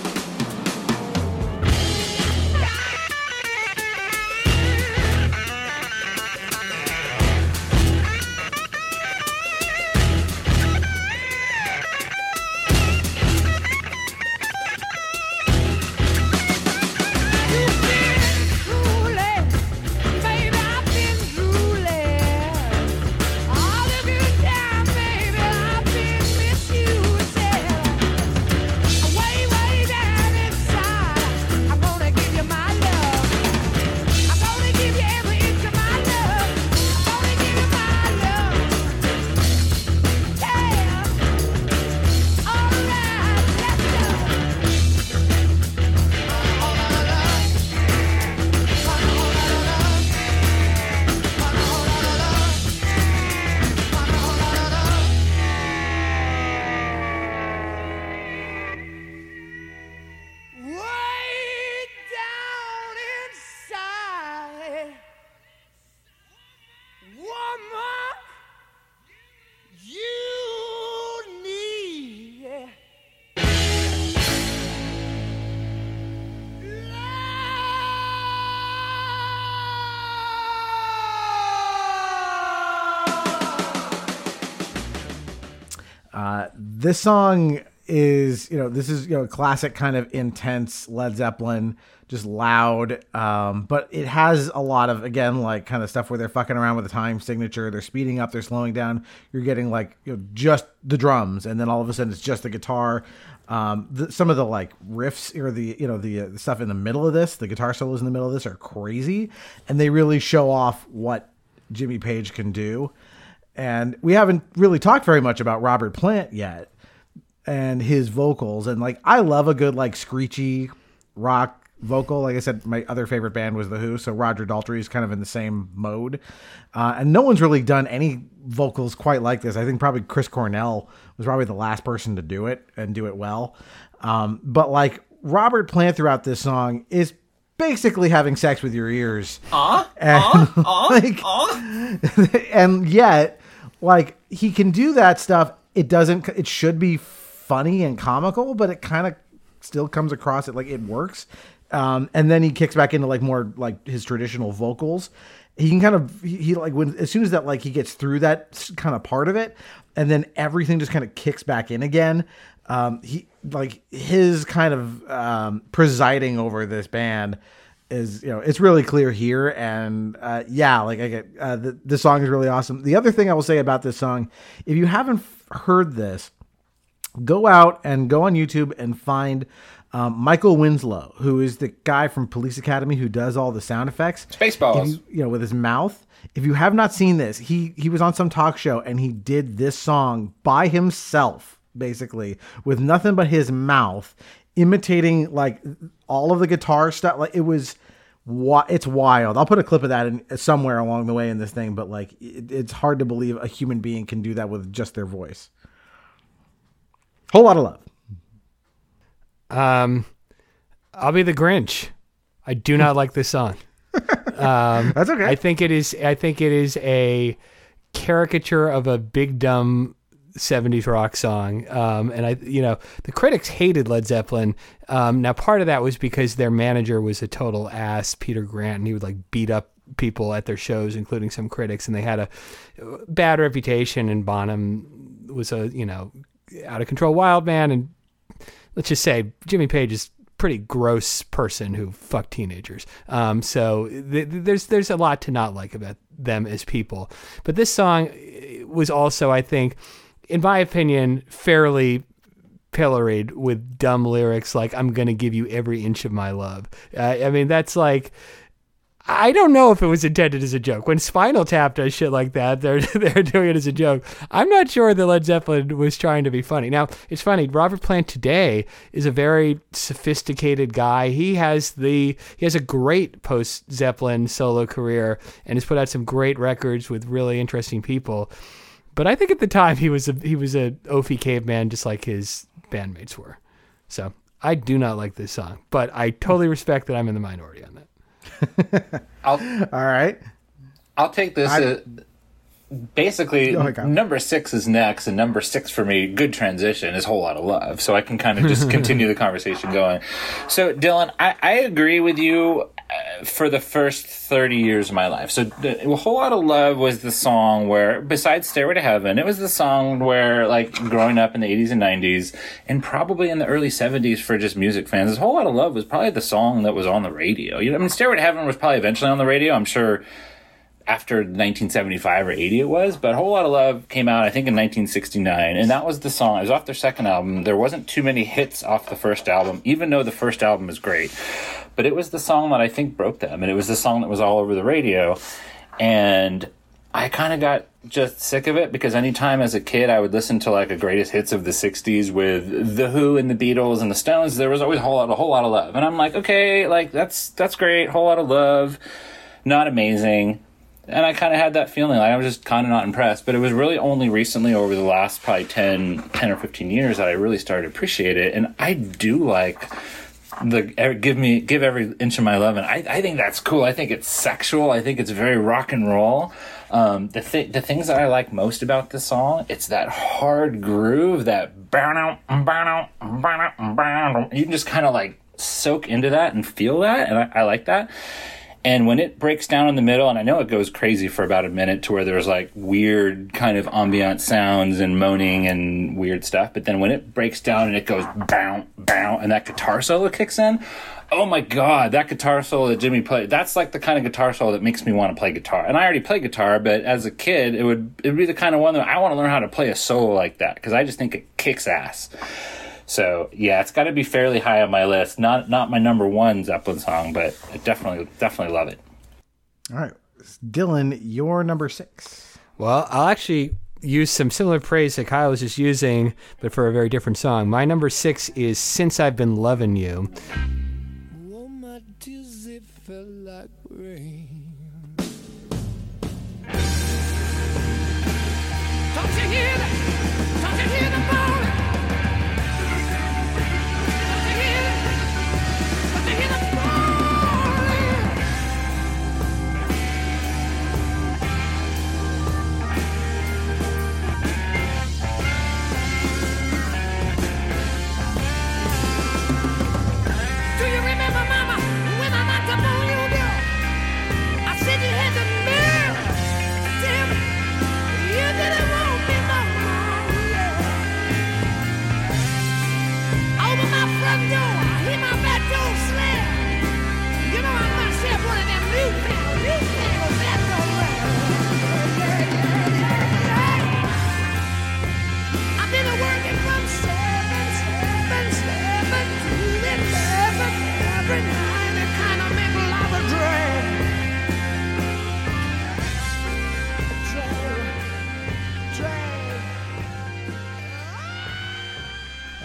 Uh, this song is, you know, this is, you know, classic kind of intense Led Zeppelin, just loud. Um, but it has a lot of, again, like kind of stuff where they're fucking around with the time signature. They're speeding up, they're slowing down. You're getting like, you know, just the drums. And then all of a sudden it's just the guitar. Um, the, some of the like riffs or the, you know, the, uh, the stuff in the middle of this, the guitar solos in the middle of this are crazy. And they really show off what Jimmy Page can do. And we haven't really talked very much about Robert Plant yet and his vocals. And like, I love a good, like, screechy rock vocal. Like I said, my other favorite band was The Who. So Roger Daltrey is kind of in the same mode. Uh, and no one's really done any vocals quite like this. I think probably Chris Cornell was probably the last person to do it and do it well. Um, but like Robert Plant throughout this song is basically having sex with your ears. Uh, and, uh, uh, like, uh. And yet, like, he can do that stuff. It doesn't, it should be funny and comical, but it kind of still comes across it like it works. Um, and then he kicks back into like more like his traditional vocals. He can kind of, he, he like when, as soon as that, like he gets through that kind of part of it, and then everything just kind of kicks back in again. Um, he like his kind of um, presiding over this band is, you know, it's really clear here. And uh, yeah, like I get uh, the, the song is really awesome. The other thing I will say about this song, if you haven't f- heard this, go out and go on YouTube and find Um, Michael Winslow, who is the guy from Police Academy who does all the sound effects, Spaceballs. if you, you know, with his mouth. If you have not seen this, he he was on some talk show and he did this song by himself, basically, with nothing but his mouth, imitating like all of the guitar stuff. Like it was, it's wild. I'll put a clip of that in somewhere along the way in this thing, but like it, it's hard to believe a human being can do that with just their voice. Whole lot of love. Um, I'll be the Grinch. I do not like this song. Um, That's okay. I think it is. I think it is a caricature of a big dumb seventies rock song. Um, and I, you know, the critics hated Led Zeppelin. Um, now part of that was because their manager was a total ass, Peter Grant, and he would like beat up people at their shows, including some critics, and they had a bad reputation. And Bonham was a, you know, out of control wild man, and let's just say Jimmy Page is pretty gross person who fucked teenagers. Um, so th- there's there's a lot to not like about them as people. But this song was also, I think, in my opinion, fairly pilloried with dumb lyrics like "I'm gonna give you every inch of my love." Uh, I mean, that's like, I don't know if it was intended as a joke. When Spinal Tap does shit like that, they're they're doing it as a joke. I'm not sure that Led Zeppelin was trying to be funny. Now, it's funny. Robert Plant today is a very sophisticated guy. He has the he has a great post Zeppelin solo career and has put out some great records with really interesting people. But I think at the time he was a he was a Opie caveman, just like his bandmates were. So I do not like this song, but I totally respect that I'm in the minority on that. I'll, All right. I'll take this. I- Uh, basically, Go ahead, Kyle. number six is next, and number six for me, good transition, is Whole Lot of Love. So I can kind of just continue the conversation going. So, Dylan, I, I agree with you uh, for the first thirty years of my life. So, the, A Whole Lot of Love was the song where, besides Stairway to Heaven, it was the song where, like, growing up in the eighties and nineties, and probably in the early seventies for just music fans, A Whole Lot of Love was probably the song that was on the radio. You know, I mean, Stairway to Heaven was probably eventually on the radio. I'm sure after nineteen seventy-five or eighty it was, but Whole Lot of Love came out, I think, in nineteen sixty-nine, and that was the song. It was off their second album. There wasn't too many hits off the first album, even though the first album is great. But it was the song that I think broke them, and it was the song that was all over the radio. And I kind of got just sick of it, because anytime as a kid I would listen to like a greatest hits of the sixties with The Who and the Beatles and the Stones, there was always a whole lot, a whole lot of love. And I'm like, okay, like that's that's great, Whole Lot of Love, not amazing. And I kind of had that feeling. Like I was just kind of not impressed. But it was really only recently, over the last probably ten, ten or fifteen years, that I really started to appreciate it. And I do like the er, give me give every inch of my love. And I, I think that's cool. I think it's sexual. I think it's very rock and roll. Um, the th- the things that I like most about this song, it's that hard groove, that you can just kind of like soak into that and feel that. And I, I like that. And when it breaks down in the middle, and I know it goes crazy for about a minute to where there's like weird kind of ambient sounds and moaning and weird stuff. But then when it breaks down and it goes bow, bow, and that guitar solo kicks in, oh my God, that guitar solo that Jimmy played, that's like the kind of guitar solo that makes me want to play guitar. And I already play guitar, but as a kid, it would it would be the kind of one that I want to learn how to play a solo like that, because I just think it kicks ass. So yeah, it's got to be fairly high on my list. Not not my number one Zeppelin song, but I definitely definitely love it. All right. Dylan, your number six. Well, I'll actually use some similar praise that Kyle was just using, but for a very different song. My number six is Since I've Been Loving You. Oh, my tears, it felt like rain. Don't you hear that? Don't you hear the moaning? Don't you hear it? Don't you hear the moaning? Do you remember, Mama, when I knocked up on your door?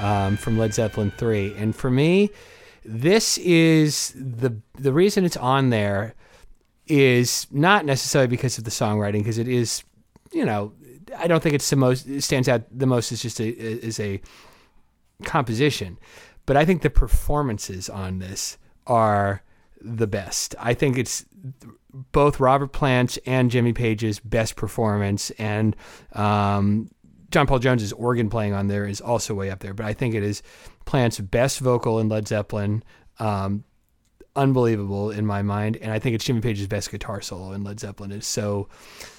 um, from Led Zeppelin three. And for me, this is the the reason it's on there is not necessarily because of the songwriting, because it is, you know, I don't think it's the most, it stands out the most as just a, is a composition, but I think the performances on this are the best. I think it's both Robert Plant's and Jimmy Page's best performance, and um, John Paul Jones's organ playing on there is also way up there, but I think it is Plant's best vocal in Led Zeppelin. Um, unbelievable in my mind, and I think it's Jimmy Page's best guitar solo in Led Zeppelin. It's so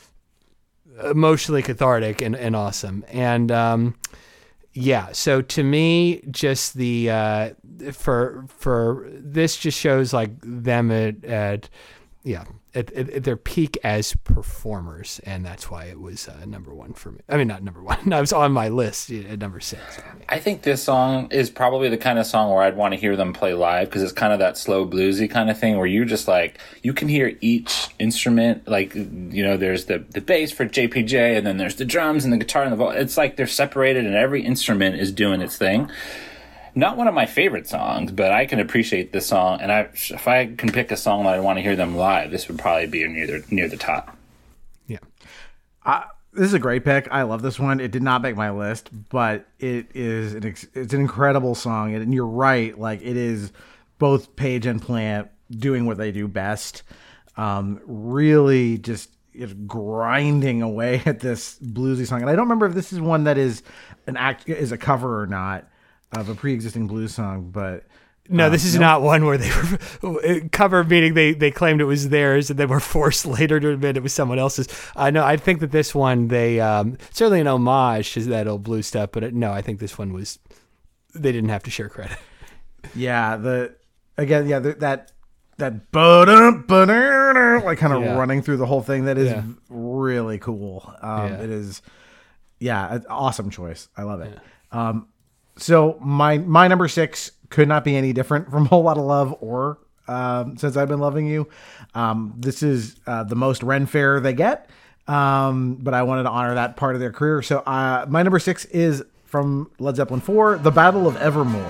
emotionally cathartic and, and awesome. And um, yeah, so to me, just the uh, for for this just shows like them at, at yeah at, at, at their peak as performers, and that's why it was uh, number one for me. I mean, not number one. I was on my list at number six. I think this song is probably the kind of song where I'd want to hear them play live, because it's kind of that slow bluesy kind of thing where you just like, you can hear each instrument. Like, you know, there's the, the bass for J P J, and then there's the drums and the guitar and the vocal. It's like they're separated and every instrument is doing its thing. Not one of my favorite songs, but I can appreciate this song. And I, if I can pick a song that I want to hear them live, this would probably be near the, near the top. Yeah. Uh, this is a great pick. I love this one. It did not make my list, but it is an ex- it's an incredible song. And you're right, like it is both Page and Plant doing what they do best. Um, really just you know, grinding away at this bluesy song. And I don't remember if this is one that is an act is a cover or not of a pre-existing blues song, but no, uh, this is nope. not one where they were cover, meaning they, they claimed it was theirs and they were forced later to admit it was someone else's. I uh, know. I think that this one, they um, certainly an homage to that old blues stuff, but it, no, I think this one was, they didn't have to share credit. Yeah. The, again, yeah, the, that, that ba-dum, ba-dum, like kind of Yeah. running through the whole thing. That is Yeah. really cool. Um, Yeah. It is, yeah, an awesome choice. I love it. Yeah. Um, So my my number six could not be any different from Whole Lot of Love or um, Since I've Been Loving You. Um, this is uh, the most Ren Fair they get, um, but I wanted to honor that part of their career. So uh, my number six is from Led Zeppelin four, The Battle of Evermore.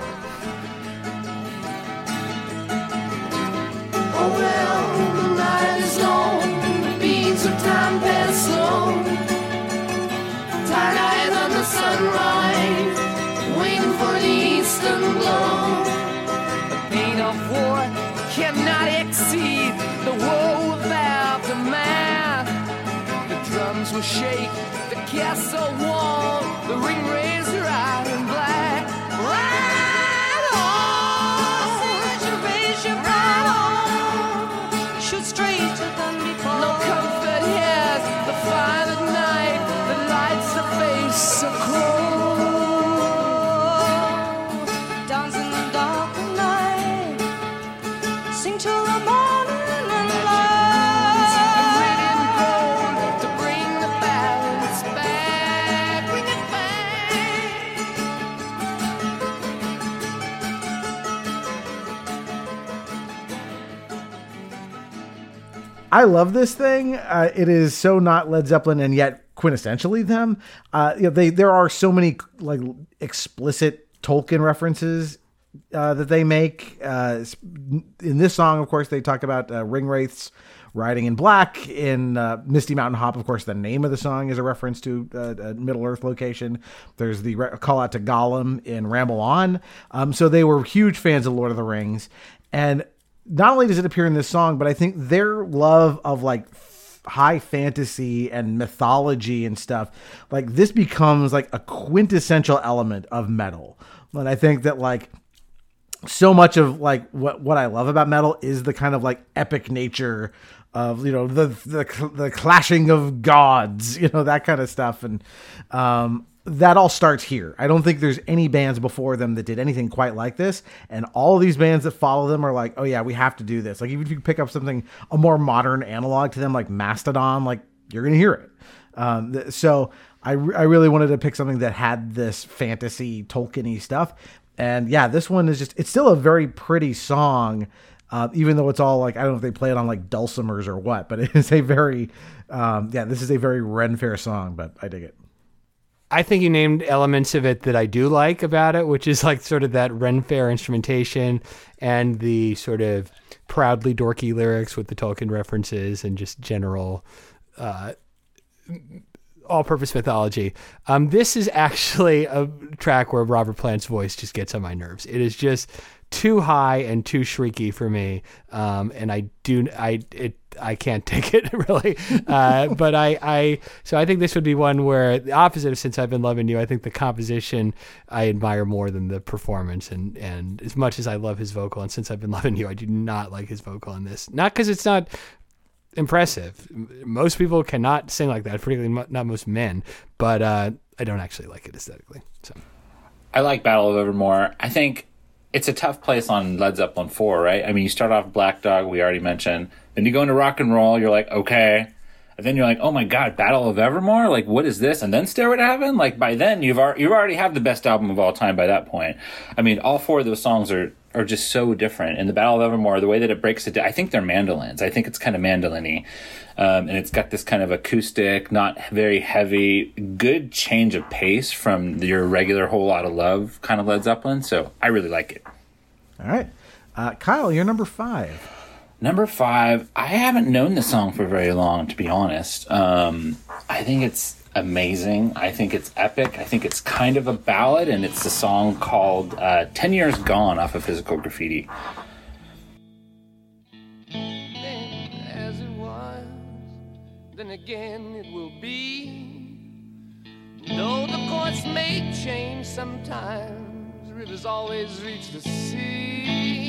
Oh well, the night is long, the beats of time pass slow. Tired eyes on the sunrise, waiting for the eastern glow. The pain of war cannot exceed the woe of aftermath. The drums will shake, the castle wall, the ring razor iron black. Ride on, raise your right on, shoot straight to them before. No comfort has the fire at night that lights the face so cold. Dance in the dark of night, sing till the morning and light. The red and gold to bring the balance back, bring it I love this thing. Uh, it is so not Led Zeppelin and yet quintessentially them. Uh, you know, they there are so many like explicit Tolkien references uh, that they make. Uh, in this song, of course, they talk about uh, ring wraiths riding in black. In uh, Misty Mountain Hop, of course, the name of the song is a reference to uh, a Middle Earth location. There's the re- call out to Gollum in Ramble On. Um, so they were huge fans of Lord of the Rings. And not only does it appear in this song, but I think their love of like f- high fantasy and mythology and stuff, like this becomes like a quintessential element of metal. And I think that like so much of like what, what I love about metal is the kind of like epic nature of, you know, the, the, the clashing of gods, you know, that kind of stuff. And, um, that all starts here. I don't think there's any bands before them that did anything quite like this. And all these bands that follow them are like, oh yeah, we have to do this. Like even if you pick up something, a more modern analog to them, like Mastodon, like you're going to hear it. Um, th- so I, re- I really wanted to pick something that had this fantasy Tolkien-y stuff. And yeah, this one is just, it's still a very pretty song. Uh, even though it's all like, I don't know if they play it on like dulcimers or what, but it is a very, um, yeah, this is a very Ren Fair song, but I dig it. I think you named elements of it that I do like about it, which is like sort of that Ren Fair instrumentation and the sort of proudly dorky lyrics with the Tolkien references and just general uh, all-purpose mythology. Um, this is actually a track where Robert Plant's voice just gets on my nerves. It is just too high and too shrieky for me, um, and I do I it I can't take it really. Uh, but I I so I think this would be one where the opposite of Since I've Been Loving You. I think the composition I admire more than the performance, and and as much as I love his vocal on Since I've Been Loving You, I do not like his vocal on this. Not because it's not impressive. Most people cannot sing like that, particularly mo- not most men. But uh, I don't actually like it aesthetically. So I like Battle of Evermore. I think it's a tough place on Led Zeppelin four, right? I mean, you start off Black Dog, we already mentioned. Then you go into rock and roll, you're like, okay. And then you're like, oh my God, Battle of Evermore? Like, what is this? And then Stairway to Heaven? Like, by then, you've already, you already have the best album of all time by that point. I mean, all four of those songs are, are just so different. And the Battle of Evermore, the way that it breaks it down, I think they're mandolins. I think it's kind of mandolin-y. Um, and it's got this kind of acoustic, not very heavy, good change of pace from your regular Whole Lotta Love kind of Led Zeppelin. So I really like it. All right. Uh, Kyle, you're number five. Number five, I haven't known the song for very long, to be honest. Um, I think it's amazing. I think it's epic. I think it's kind of a ballad, and it's a song called uh, ten years Gone off of Physical Graffiti. As it was, then again it will be. Though the course may change sometimes, rivers always reach the sea.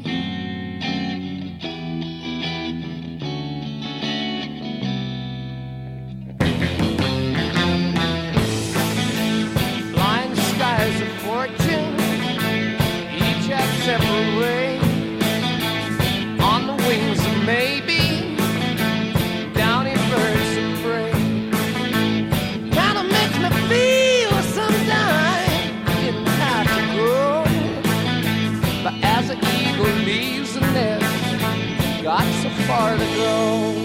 Blind skies of fortune, each have separate ways. On the wings of maybe, downy birds of prey. Kinda makes me feel sometimes getting tired to go. But as an eagle leaves the nest, got so far to go.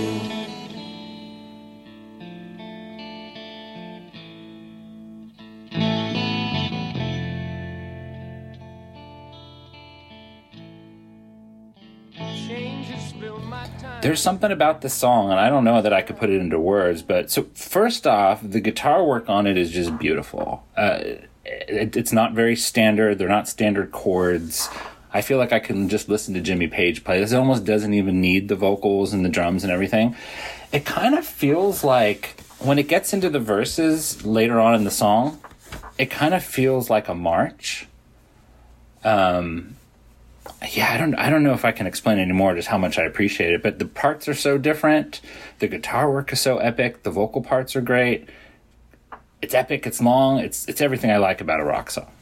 Changes fill my time. There's something about this song, and I don't know that I could put it into words, but so first off, the guitar work on it is just beautiful. Uh, it, it's not very standard. They're not standard chords. I feel like I can just listen to Jimmy Page play this. It almost doesn't even need the vocals and the drums and everything. It kind of feels like when it gets into the verses later on in the song, it kind of feels like a march. Um, yeah, I don't, I don't know if I can explain anymore just how much I appreciate it, but the parts are so different. The guitar work is so epic. The vocal parts are great. It's epic. It's long. It's, it's everything I like about a rock song.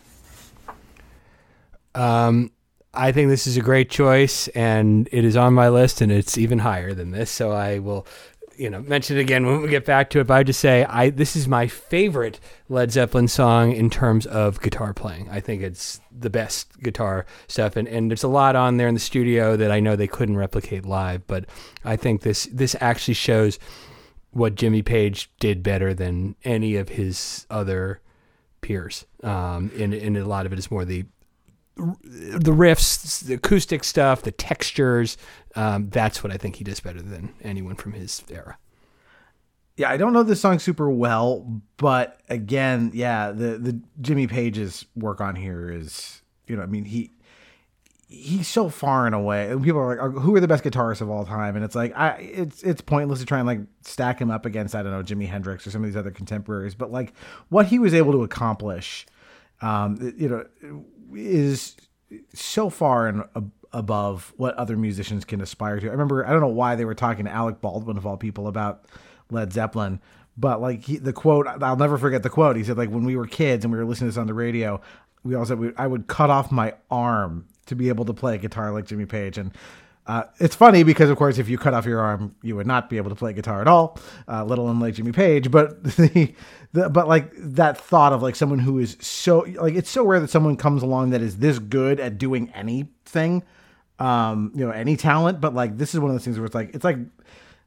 Um, I think this is a great choice, and it is on my list, and it's even higher than this. So I will, you know, mention it again when we get back to it. But I would just say, I this is my favorite Led Zeppelin song in terms of guitar playing. I think it's the best guitar stuff, and, and there's a lot on there in the studio that I know they couldn't replicate live. But I think this this actually shows what Jimmy Page did better than any of his other peers. Um, and, and a lot of it is more the the riffs, the acoustic stuff, the textures. Um, that's what I think he does better than anyone from his era. Yeah, I don't know this song super well, but again, yeah, the the Jimmy Page's work on here is, you know, I mean, he he's so far and away. And people are like, who are the best guitarists of all time? And it's like, I it's it's pointless to try and like stack him up against, I don't know, Jimi Hendrix or some of these other contemporaries. But like what he was able to accomplish, um, you know, is so far and ab- above what other musicians can aspire to. I remember, I don't know why they were talking to Alec Baldwin of all people about Led Zeppelin, but like he, the quote, I'll never forget the quote. He said, like, when we were kids and we were listening to this on the radio, we all said we, I would cut off my arm to be able to play a guitar like Jimmy Page. And uh, it's funny because, of course, if you cut off your arm, you would not be able to play guitar at all, uh, let alone like Jimmy Page. But the, the but like that thought of like someone who is so like, it's so rare that someone comes along that is this good at doing anything, um, you know, any talent. But like this is one of those things where it's like it's like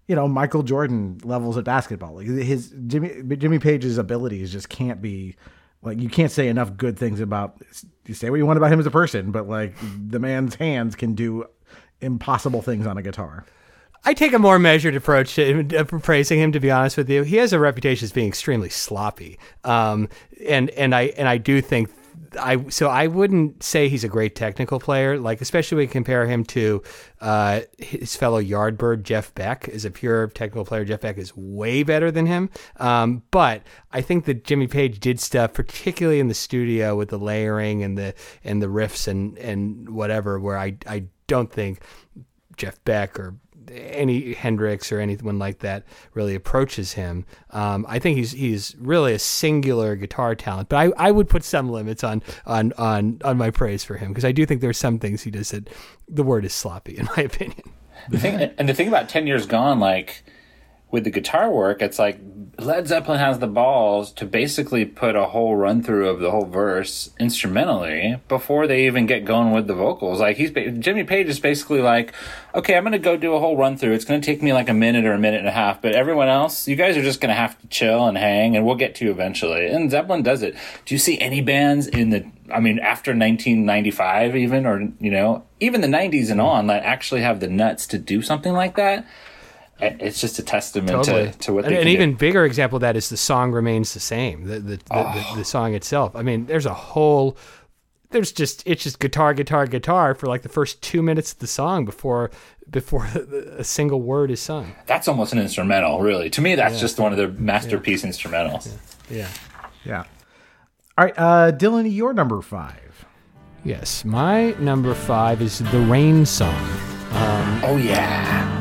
you know, Michael Jordan levels at basketball. Like his Jimmy Jimmy Page's abilities just can't be like, you can't say enough good things about. You say what you want about him as a person, but like the man's hands can do impossible things on a guitar. I take a more measured approach to uh, praising him, to be honest with you. He has a reputation as being extremely sloppy. Um, and, and I, and I do think I, so I wouldn't say he's a great technical player, like, especially when you compare him to, uh, his fellow Yardbird, Jeff Beck. As a pure technical player, Jeff Beck is way better than him. Um, but I think that Jimmy Page did stuff, particularly in the studio with the layering and the, and the riffs and, and whatever, where I, I don't think Jeff Beck or any Hendrix or anyone like that really approaches him. Um, I think he's he's really a singular guitar talent, but I, I would put some limits on on on on my praise for him, because I do think there's some things he does that the word is sloppy, in my opinion. The thing, and the thing about ten years Gone, like with the guitar work, it's like Led Zeppelin has the balls to basically put a whole run through of the whole verse instrumentally before they even get going with the vocals. Like he's Jimmy Page is basically like, okay, I'm going to go do a whole run through. It's going to take me like a minute or a minute and a half, but everyone else, you guys are just going to have to chill and hang, and we'll get to you eventually. And Zeppelin does it. Do you see any bands in the, I mean, after nineteen ninety-five even, or, you know, even the nineties and on, that actually have the nuts to do something like that? It's just a testament Totally. to, to what and, they An can even do. bigger example of that is the song remains the same, the the, the, Oh. the the song itself. I mean, there's a whole, there's just, it's just guitar, guitar, guitar for like the first two minutes of the song before before a single word is sung. That's almost an instrumental, really. To me, that's yeah. just one of their masterpiece yeah. instrumentals. Yeah. yeah. Yeah. All right, uh, Dylan, your number five. Yes, my number five is The Rain Song. Um, oh, yeah.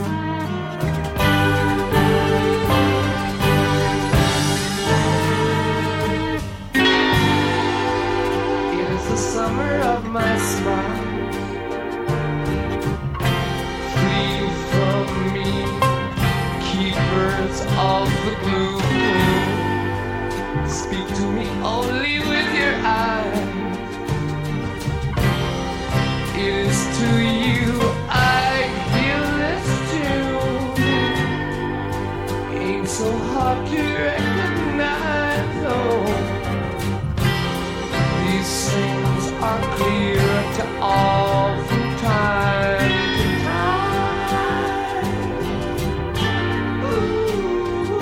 Summer of my smile, flee from me, keepers of the blue. Speak to me only with your eyes. It is to you I feel this tune. Ain't so hard to recognize, oh. These things are clear to all from time to time. Ooh.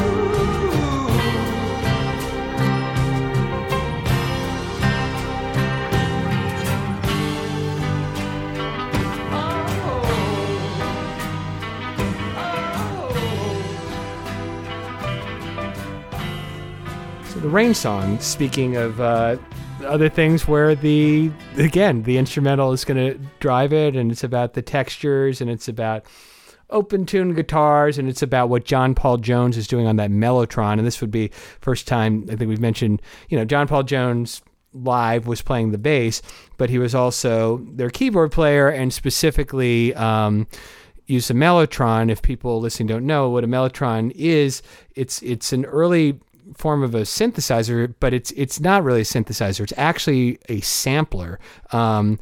Oh. So The Rain Song, speaking of uh, other things where the, again, the instrumental is going to drive it, and it's about the textures, and it's about open tune guitars, and it's about what John Paul Jones is doing on that Mellotron. And this would be first time, I think we've mentioned, you know, John Paul Jones live was playing the bass, but he was also their keyboard player, and specifically um, used a Mellotron. If people listening don't know what a Mellotron is, it's it's an early form of a synthesizer, but it's it's not really a synthesizer. It's actually a sampler. Um,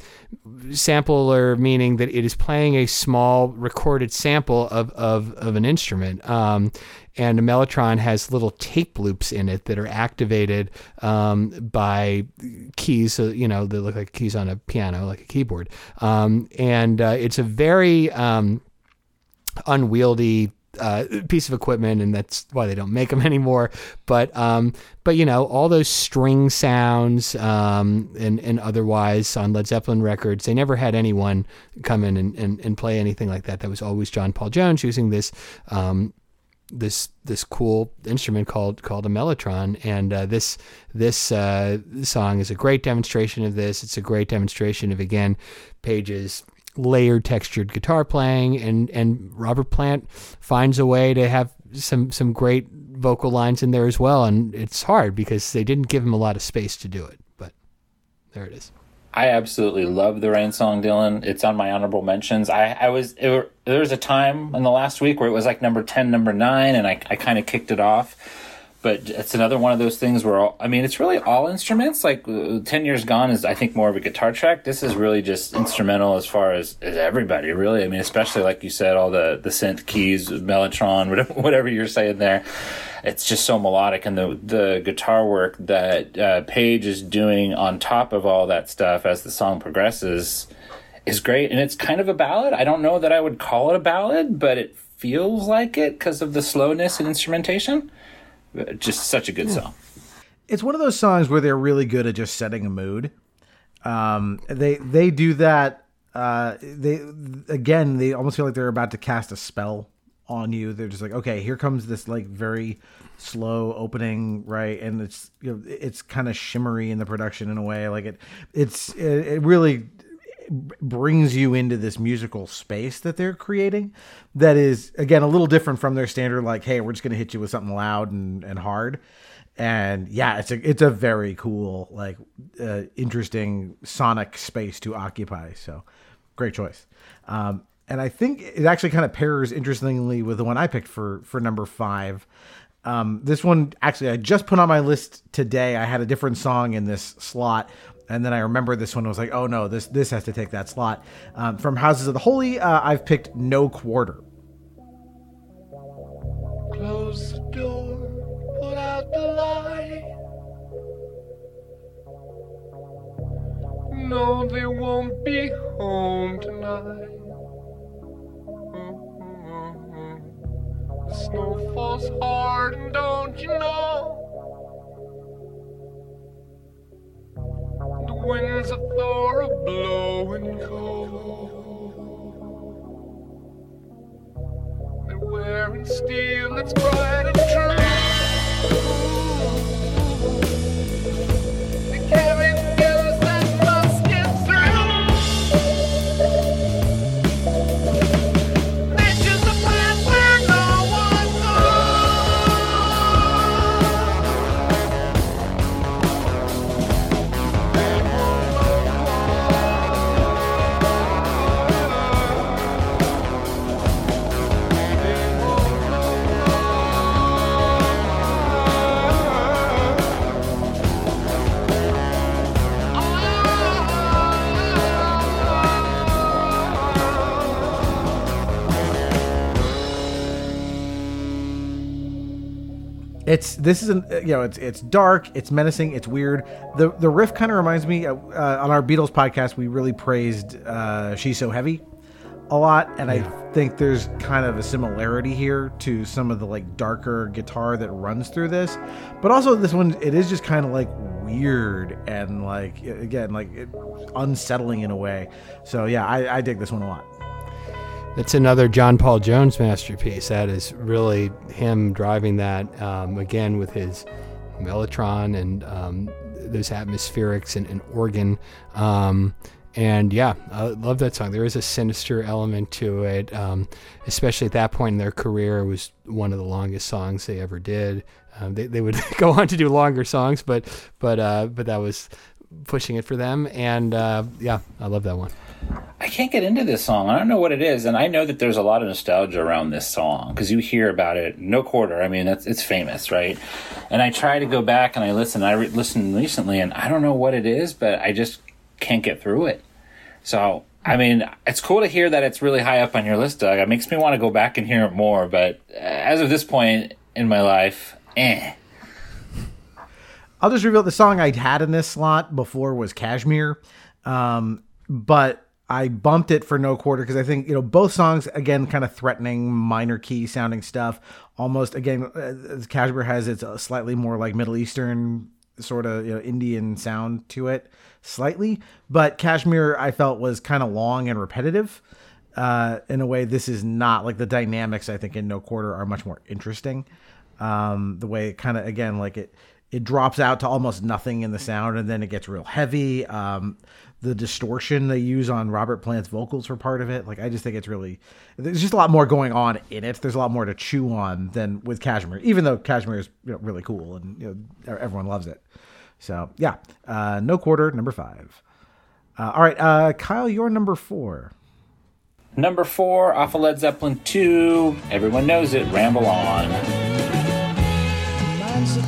sampler meaning that it is playing a small recorded sample of of, of an instrument. Um, and a Mellotron has little tape loops in it that are activated um, by keys, so, you know, they look like keys on a piano, like a keyboard. Um, and uh, it's a very um, unwieldy Uh, piece of equipment, and that's why they don't make them anymore. But um, but you know, all those string sounds um, and and otherwise on Led Zeppelin records, they never had anyone come in and, and, and play anything like that. That was always John Paul Jones using this um, this this cool instrument called called a Mellotron. And uh, this this uh, song is a great demonstration of this. It's a great demonstration of, again, Page's layered textured guitar playing, and and Robert Plant finds a way to have some some great vocal lines in there as well. And it's hard because they didn't give him a lot of space to do it, but there it is. I absolutely love the Rain Song, Dylan. It's on my honorable mentions. I, I was it, there was a time in the last week where it was like number ten, number nine, and I, I kind of kicked it off. but it's another one of those things where, all, I mean, it's really all instruments. Like uh, ten Years Gone is, I think, more of a guitar track. This is really just instrumental as far as, as everybody, really. I mean, especially, like you said, all the, the synth keys, Mellotron, whatever, whatever you're saying there. It's just so melodic, and the the guitar work that uh, Page is doing on top of all that stuff as the song progresses is great. And it's kind of a ballad. I don't know that I would call it a ballad, but it feels like it because of the slowness and instrumentation. Just such a good yeah. song. It's one of those songs where they're really good at just setting a mood. Um, they they do that. Uh, they again, they almost feel like they're about to cast a spell on you. They're just like, okay, here comes this like very slow opening, right? And it's, you know, it's kind of shimmery in the production in a way. Like it, it's it, it really brings you into this musical space that they're creating. That is again a little different from their standard. Like, hey, we're just going to hit you with something loud and, and hard. And yeah, it's a it's a very cool, like, uh, interesting sonic space to occupy. So, great choice. Um, And I think it actually kind of pairs interestingly with the one I picked for, for number five. Um, this one, actually, I just put on my list today. I had a different song in this slot. And then I remember this one. I was like, oh, no, this this has to take that slot. Um, from Houses of the Holy, uh, I've picked No Quarter. Close the door, put out the light. No, they won't be home tonight. The snow falls hard, and don't you know? The winds of Thor are blowing cold. They're wearing steel that's bright and true. They carry guns that must get through. Nature's a place where no one It's this isn't you know it's it's dark, it's menacing, it's weird. The the riff kind of reminds me uh, uh, on our Beatles podcast we really praised uh, She's So Heavy a lot, and yeah. I think there's kind of a similarity here to some of the like darker guitar that runs through this, but also this one it is just kind of like weird and like again like it, unsettling in a way. So yeah, I, I dig this one a lot. That's another John Paul Jones masterpiece. That is really him driving that, um, again, with his Mellotron and um, those atmospherics and, and organ. Um, and yeah, I love that song. There is a sinister element to it, um, especially at that point in their career. It was one of the longest songs they ever did. Um, they, they would go on to do longer songs, but but uh, but that was pushing it for them. And uh, yeah, I love that one. I can't get into this song. I don't know what it is, and I know that there's a lot of nostalgia around this song because you hear about it. No Quarter. I mean, that's it's famous, right? And I try to go back and I listen. I re- listened recently, and I don't know what it is, but I just can't get through it. So, I mean, it's cool to hear that it's really high up on your list, Doug. It makes me want to go back and hear it more. But as of this point in my life, eh. I'll just reveal the song I had in this slot before was Kashmir, um, but I bumped it for No Quarter because I think, you know, both songs, again, kind of threatening, minor key sounding stuff. Almost, again, uh, Kashmir has its uh, slightly more like Middle Eastern sort of, you know, Indian sound to it slightly. But Kashmir, I felt, was kind of long and repetitive. Uh, in a way, this is not. Like the dynamics, I think, in No Quarter are much more interesting. Um, the way it kind of, again, like it, it drops out to almost nothing in the sound and then it gets real heavy. Um, the distortion they use on Robert Plant's vocals for part of it. Like, I just think it's really, there's just a lot more going on in it. There's a lot more to chew on than with Kashmir, even though Kashmir is, you know, really cool and, you know, everyone loves it. So yeah, uh, No Quarter, number five. Uh, all right. Uh, Kyle, you're number four. Number four off of Led Zeppelin two. Everyone knows it. Ramble On. Mind's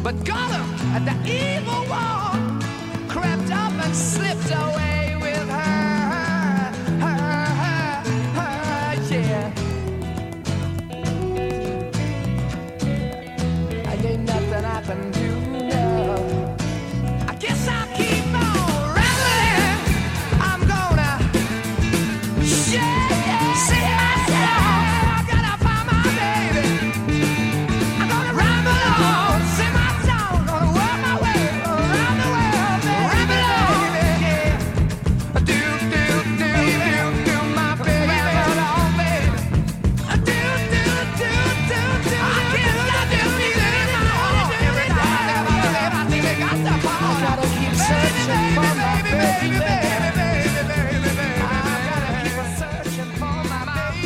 but got him at the evil wall. Crept up and slipped away with her, her, her, her, yeah. I ain't nothing I can do now. I guess I'll keep on rambling. I'm gonna share, see myself. I gotta find my baby. I'm gonna ramble on, sing my song, gonna work my way around the world, ramble on, yeah. Do, do, do, do, do, my baby, ramble on, baby. Do, do, do, do, do, I can't stop this music anymore. Every time I live, I think I got the power. I gotta keep searching for my baby, baby, baby, baby, baby, baby. I gotta keep searching for my baby.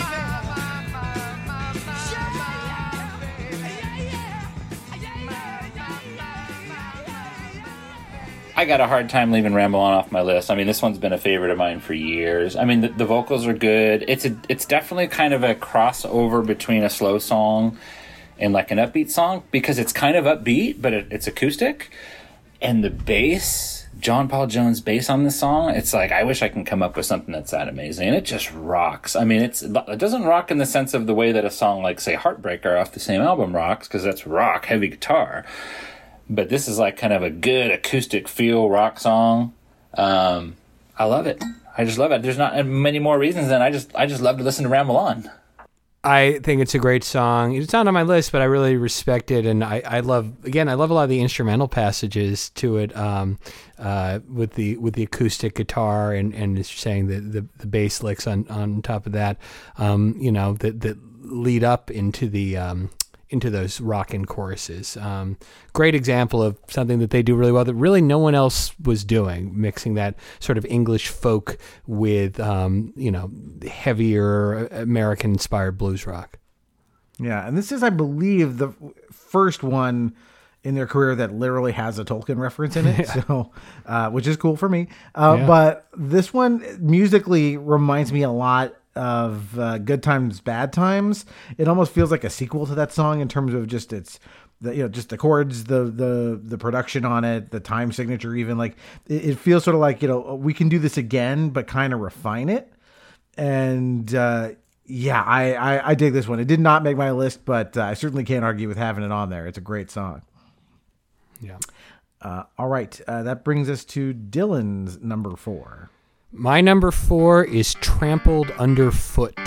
I got a hard time leaving Ramble On off my list. I mean, this one's been a favorite of mine for years. I mean, the, the vocals are good. It's a, it's definitely kind of a crossover between a slow song and like an upbeat song, because it's kind of upbeat, but it, it's acoustic. And the bass, John Paul Jones' bass on this song, it's like, I wish I can come up with something that's that amazing. And it just rocks. I mean, it's it doesn't rock in the sense of the way that a song like, say, Heartbreaker off the same album rocks, because that's rock, heavy guitar. But this is like kind of a good acoustic feel rock song. Um, I love it. I just love it. There's not many more reasons than I just I just love to listen to Ramble On. I think it's a great song. It's not on my list, but I really respect it, and I, I love again. I love a lot of the instrumental passages to it, um, uh, with the with the acoustic guitar and and it's saying the, the the bass licks on, on top of that, um, you know, that that lead up into the um, into those rockin' choruses. Um, great example of something that they do really well that really no one else was doing, mixing that sort of English folk with, um, you know, heavier American-inspired blues rock. Yeah, and this is, I believe, the first one in their career that literally has a Tolkien reference in it, yeah. so uh, which is cool for me. Uh, yeah. But this one musically reminds me a lot of uh, Good Times, Bad Times. It almost feels like a sequel to that song in terms of just its, the, you know, just the chords, the the the production on it, the time signature, even like it, it feels sort of like, you know, we can do this again, but kind of refine it. And uh, yeah, I, I I dig this one. It did not make my list, but uh, I certainly can't argue with having it on there. It's a great song. Yeah. Uh, all right, uh, that brings us to Dylan's number four. My number four is Trampled Underfoot.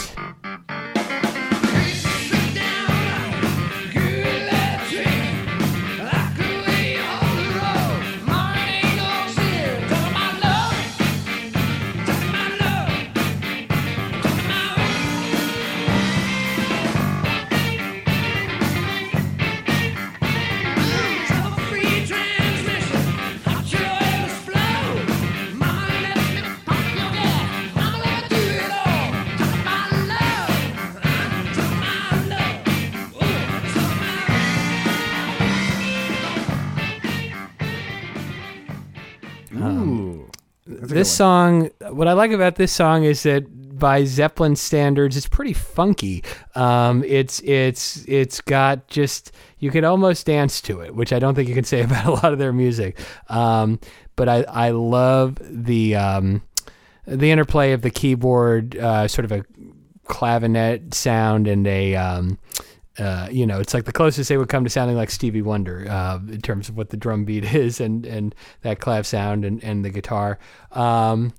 This song, what I like about this song is that by Zeppelin standards, it's pretty funky. Um, it's it's it's got just, you can almost dance to it, which I don't think you can say about a lot of their music. Um, but I I love the um, the interplay of the keyboard, uh, sort of a clavinet sound and a um, Uh, you know, it's like the closest they would come to sounding like Stevie Wonder uh, in terms of what the drum beat is and, and that clav sound and, and the guitar. Um,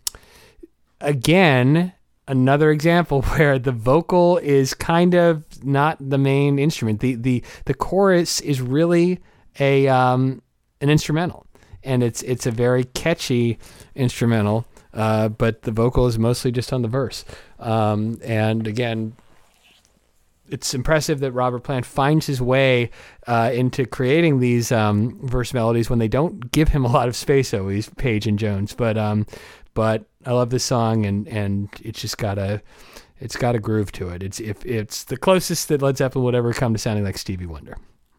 again, another example where the vocal is kind of not the main instrument. The the the chorus is really a um, an instrumental, and it's it's a very catchy instrumental, uh, but the vocal is mostly just on the verse. Um, and again, it's impressive that Robert Plant finds his way uh, into creating these um, verse melodies when they don't give him a lot of space always, Page and Jones. But um, but I love this song, and, and it's just got a it's got a groove to it. It's if it's the closest that Led Zeppelin would ever come to sounding like Stevie Wonder.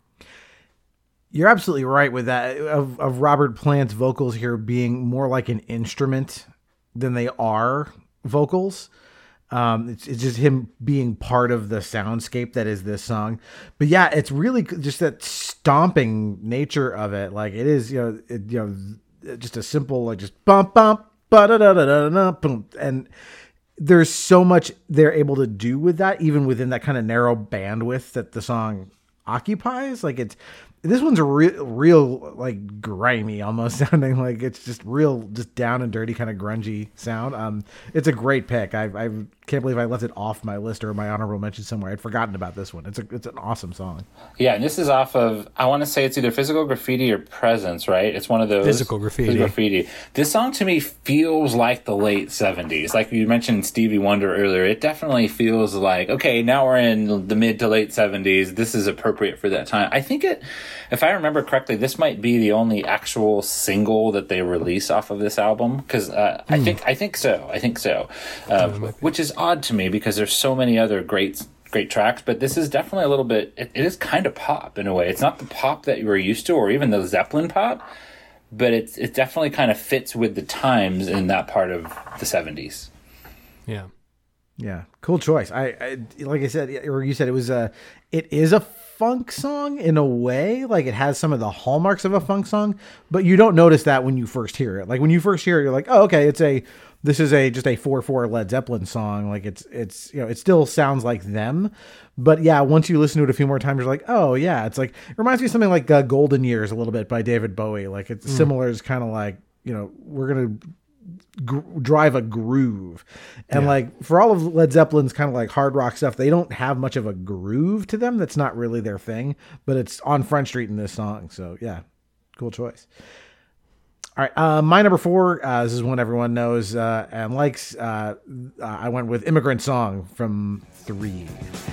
You're absolutely right with that, of, of Robert Plant's vocals here being more like an instrument than they are vocals. Um, it's, it's just him being part of the soundscape that is this song. But yeah, it's really just that stomping nature of it. Like it is, you know, it, you know, just a simple like just bump bump ba da da da da da boom, and there's so much they're able to do with that, even within that kind of narrow bandwidth that the song occupies. Like it's this one's a real, real like grimy, almost sounding like it's just real, just down and dirty, kind of grungy sound. Um, it's a great pick. I, I can't believe I left it off my list or my honorable mention somewhere. I'd forgotten about this one. It's a, it's an awesome song. Yeah, and this is off of, I want to say it's either Physical Graffiti or Presence, right? It's one of those. Physical Graffiti. Physical Graffiti. This song to me feels like the late seventies. Like you mentioned Stevie Wonder earlier, it definitely feels like, okay, now we're in the mid to late seventies. This is appropriate for that time. I think it, if I remember correctly, this might be the only actual single that they release off of this album. Because uh, mm. I think I think so. I think so. Uh, which is odd to me because there's so many other great great tracks, but this is definitely a little bit. It, it is kind of pop in a way. It's not the pop that you were used to, or even the Zeppelin pop, but it's it definitely kind of fits with the times in that part of the seventies. Yeah. Yeah, cool choice. I, I like I said, or you said it was a, it is a funk song in a way. Like it has some of the hallmarks of a funk song, but you don't notice that when you first hear it. Like when you first hear it, you're like, oh, okay, it's a, this is a just a four four Led Zeppelin song. Like it's it's you know it still sounds like them, but yeah, once you listen to it a few more times, you're like, oh yeah, it's like it reminds me of something like uh, Golden Years a little bit by David Bowie. Like it's mm. similar. It's kind of like, you know, we're gonna Gr- drive a groove, and yeah. like for all of Led Zeppelin's kind of like hard rock stuff, they don't have much of a groove to them. That's not really their thing, but it's on Front Street in this song. So yeah, cool choice. All right, uh, my number four, uh, this is one everyone knows uh, and likes. Uh, uh, I went with Immigrant Song from Three.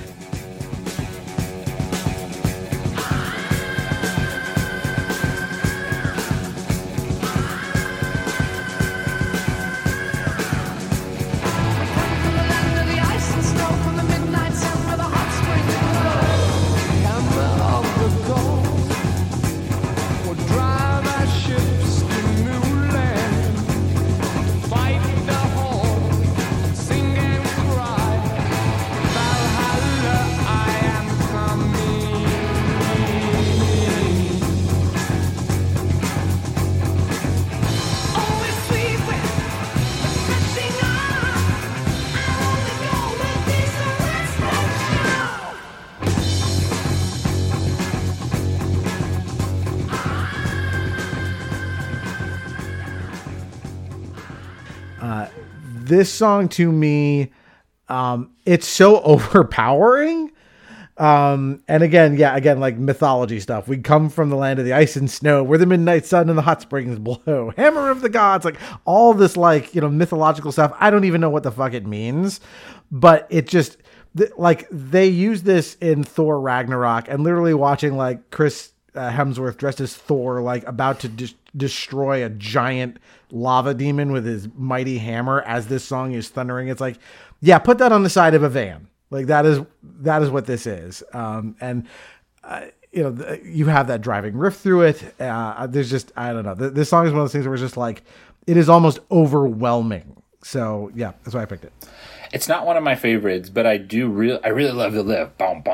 This song to me, um, it's so overpowering. Um, and again, yeah, again, like mythology stuff. We come from the land of the ice and snow, where the midnight sun and the hot springs blow. Hammer of the gods, like all this, like, you know, mythological stuff. I don't even know what the fuck it means, but it just th- like they use this in Thor Ragnarok, and literally watching like Chris uh, Hemsworth dressed as Thor, like about to de- destroy a giant lava demon with his mighty hammer as this song is thundering. It's like, yeah, put that on the side of a van. Like that is, that is what this is. Um, and, uh, you know, the, you have that driving riff through it. Uh, there's just, I don't know. This song is one of those things where it's just like, it is almost overwhelming. So yeah, that's why I picked it. It's not one of my favorites, but I do really, I really love the lift.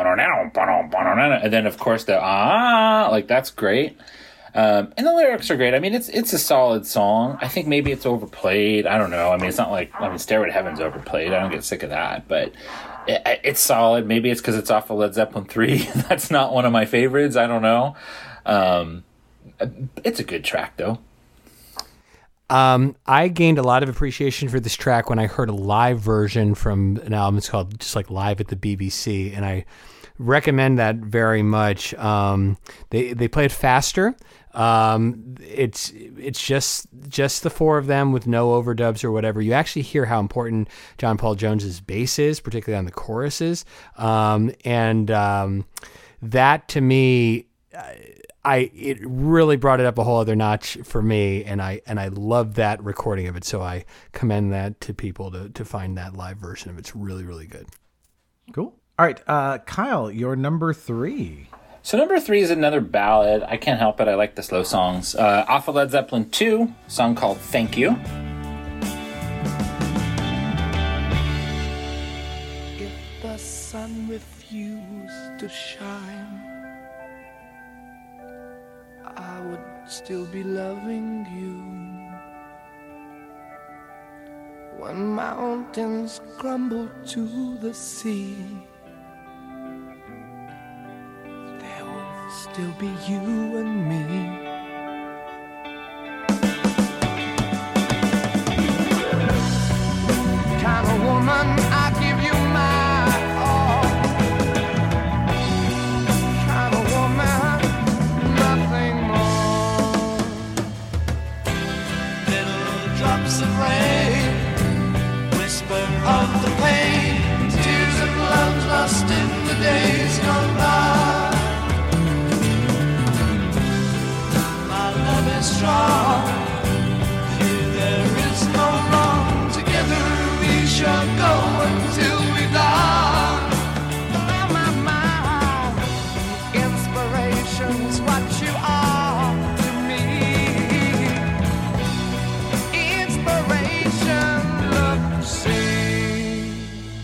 And then of course the, ah, like that's great. Um, and the lyrics are great. I mean, it's it's a solid song. I think maybe it's overplayed. I don't know. I mean, it's not like, I mean, Stairway to Heaven's overplayed. I don't get sick of that, but it, it's solid. Maybe it's because it's off of Led Zeppelin three. That's not one of my favorites. I don't know. Um, it's a good track, though. Um, I gained a lot of appreciation for this track when I heard a live version from an album. It's called just like Live at the B B C, and I recommend that very much. Um, they they play it faster. Um, it's it's just just the four of them with no overdubs or whatever. You actually hear how important John Paul Jones's bass is, particularly on the choruses. Um, and um, that to me, I it really brought it up a whole other notch for me, and I and I love that recording of it. So I commend that to people to to find that live version of it. It's really really good. Cool. All right, uh, Kyle, your number three. So number three is another ballad. I can't help it. I like the slow songs. Uh, off of Led Zeppelin two, a song called Thank You. If the sun refused to shine, still be loving you. When mountains crumble to the sea, there will still be you and me. Kind of woman, I give you my all. Kind of woman, nothing more. Little drops of rain, whisper of the pain, tears of love lost in the days gone by. My love is strong, here there is no wrong. Together we shall go until we die. Oh, my, my, inspiration's what you are to me. Inspiration, look, see.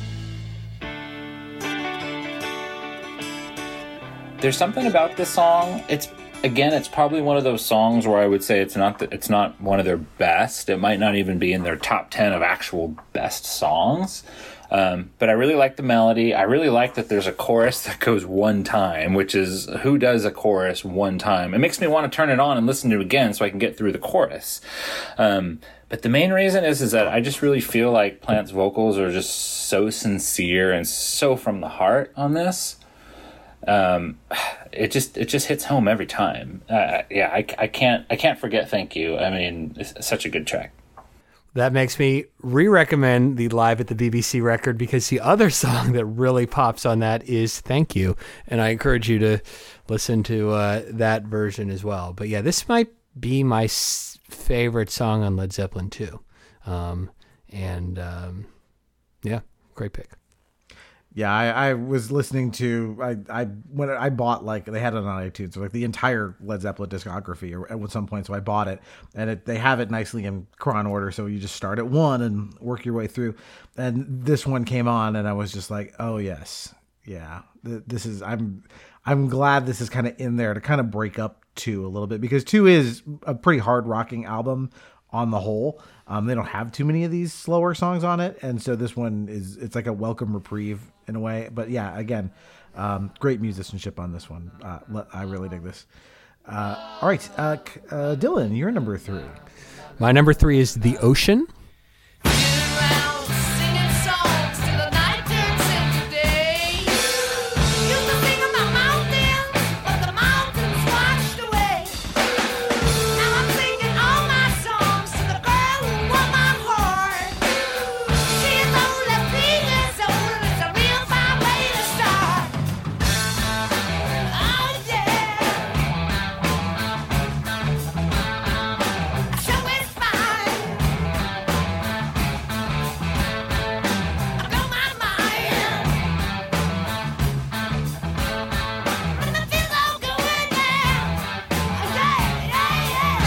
There's something about this song. It's again, it's probably one of those songs where I would say it's not the, it's not one of their best. It might not even be in their top ten of actual best songs. Um, but I really like the melody. I really like that there's a chorus that goes one time, which is, who does a chorus one time? It makes me want to turn it on and listen to it again so I can get through the chorus. Um, but the main reason is, is that I just really feel like Plant's vocals are just so sincere and so from the heart on this. Um, it just, it just hits home every time. Uh, yeah, I, I can't, I can't forget Thank You. I mean, it's such a good track. That makes me re-recommend the Live at the B B C record, because the other song that really pops on that is Thank You. And I encourage you to listen to uh, that version as well. But yeah, this might be my s- favorite song on Led Zeppelin two. Um, and um, yeah, great pick. Yeah, I, I was listening to I I when I bought, like, they had it on iTunes, so like the entire Led Zeppelin discography or at some point, so I bought it, and it, they have it nicely in chron order, so you just start at one and work your way through. And this one came on, and I was just like, oh yes, yeah, th- this is I'm I'm glad this is kind of in there to kind of break up two a little bit, because two is a pretty hard rocking album on the whole. Um, they don't have too many of these slower songs on it, and so this one is, it's like a welcome reprieve in a way. But yeah, again, um, great musicianship on this one. Uh, le- I really dig this. Uh, all right, uh, C- uh, Dylan, you're number three. My number three is The Ocean. Singing songs till the night turns into day. Used to sing about mountains, but the mountains washed away. Now I'm singing all my songs to the girl who won my heart. She is only fifteen years old, and it's a real fine way to start. Oh yeah, I sure is fine. I blow my mind. And it feels so good now. Yeah, yeah, yeah.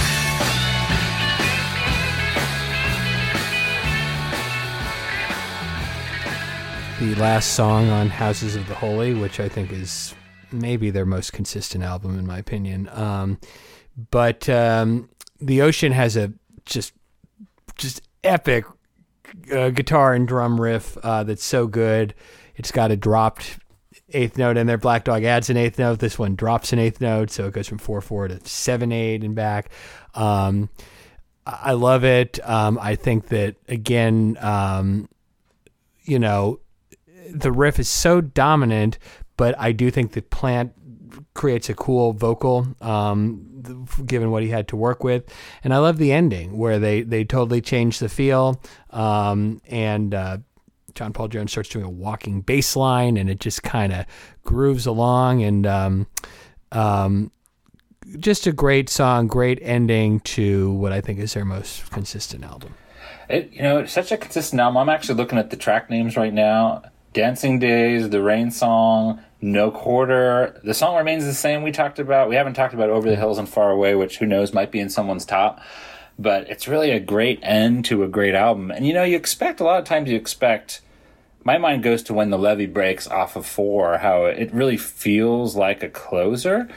The last song on Houses of the Holy, which I think is maybe their most consistent album in my opinion. Um, but um, The Ocean has a just just epic uh, guitar and drum riff uh, that's so good. It's got a dropped eighth note in there. Black Dog adds an eighth note. This one drops an eighth note, so it goes from four four to seven eight and back. Um, I I love it. Um, I think that again, um, you know, the riff is so dominant, but I do think that Plant creates a cool vocal, um, th- given what he had to work with. And I love the ending where they, they totally change the feel. Um, and, uh, John Paul Jones starts doing a walking bass line, and it just kind of grooves along, and, um, um, just a great song, great ending to what I think is their most consistent album. It, you know, it's such a consistent album. I'm actually looking at the track names right now. Dancing Days, The Rain Song, No Quarter. The song remains the same. We talked about, we haven't talked about Over the Hills and Far Away, which who knows might be in someone's top. But it's really a great end to a great album. And you know, you expect, a lot of times you expect, my mind goes to When the Levee Breaks off of four, how it really feels like a closer.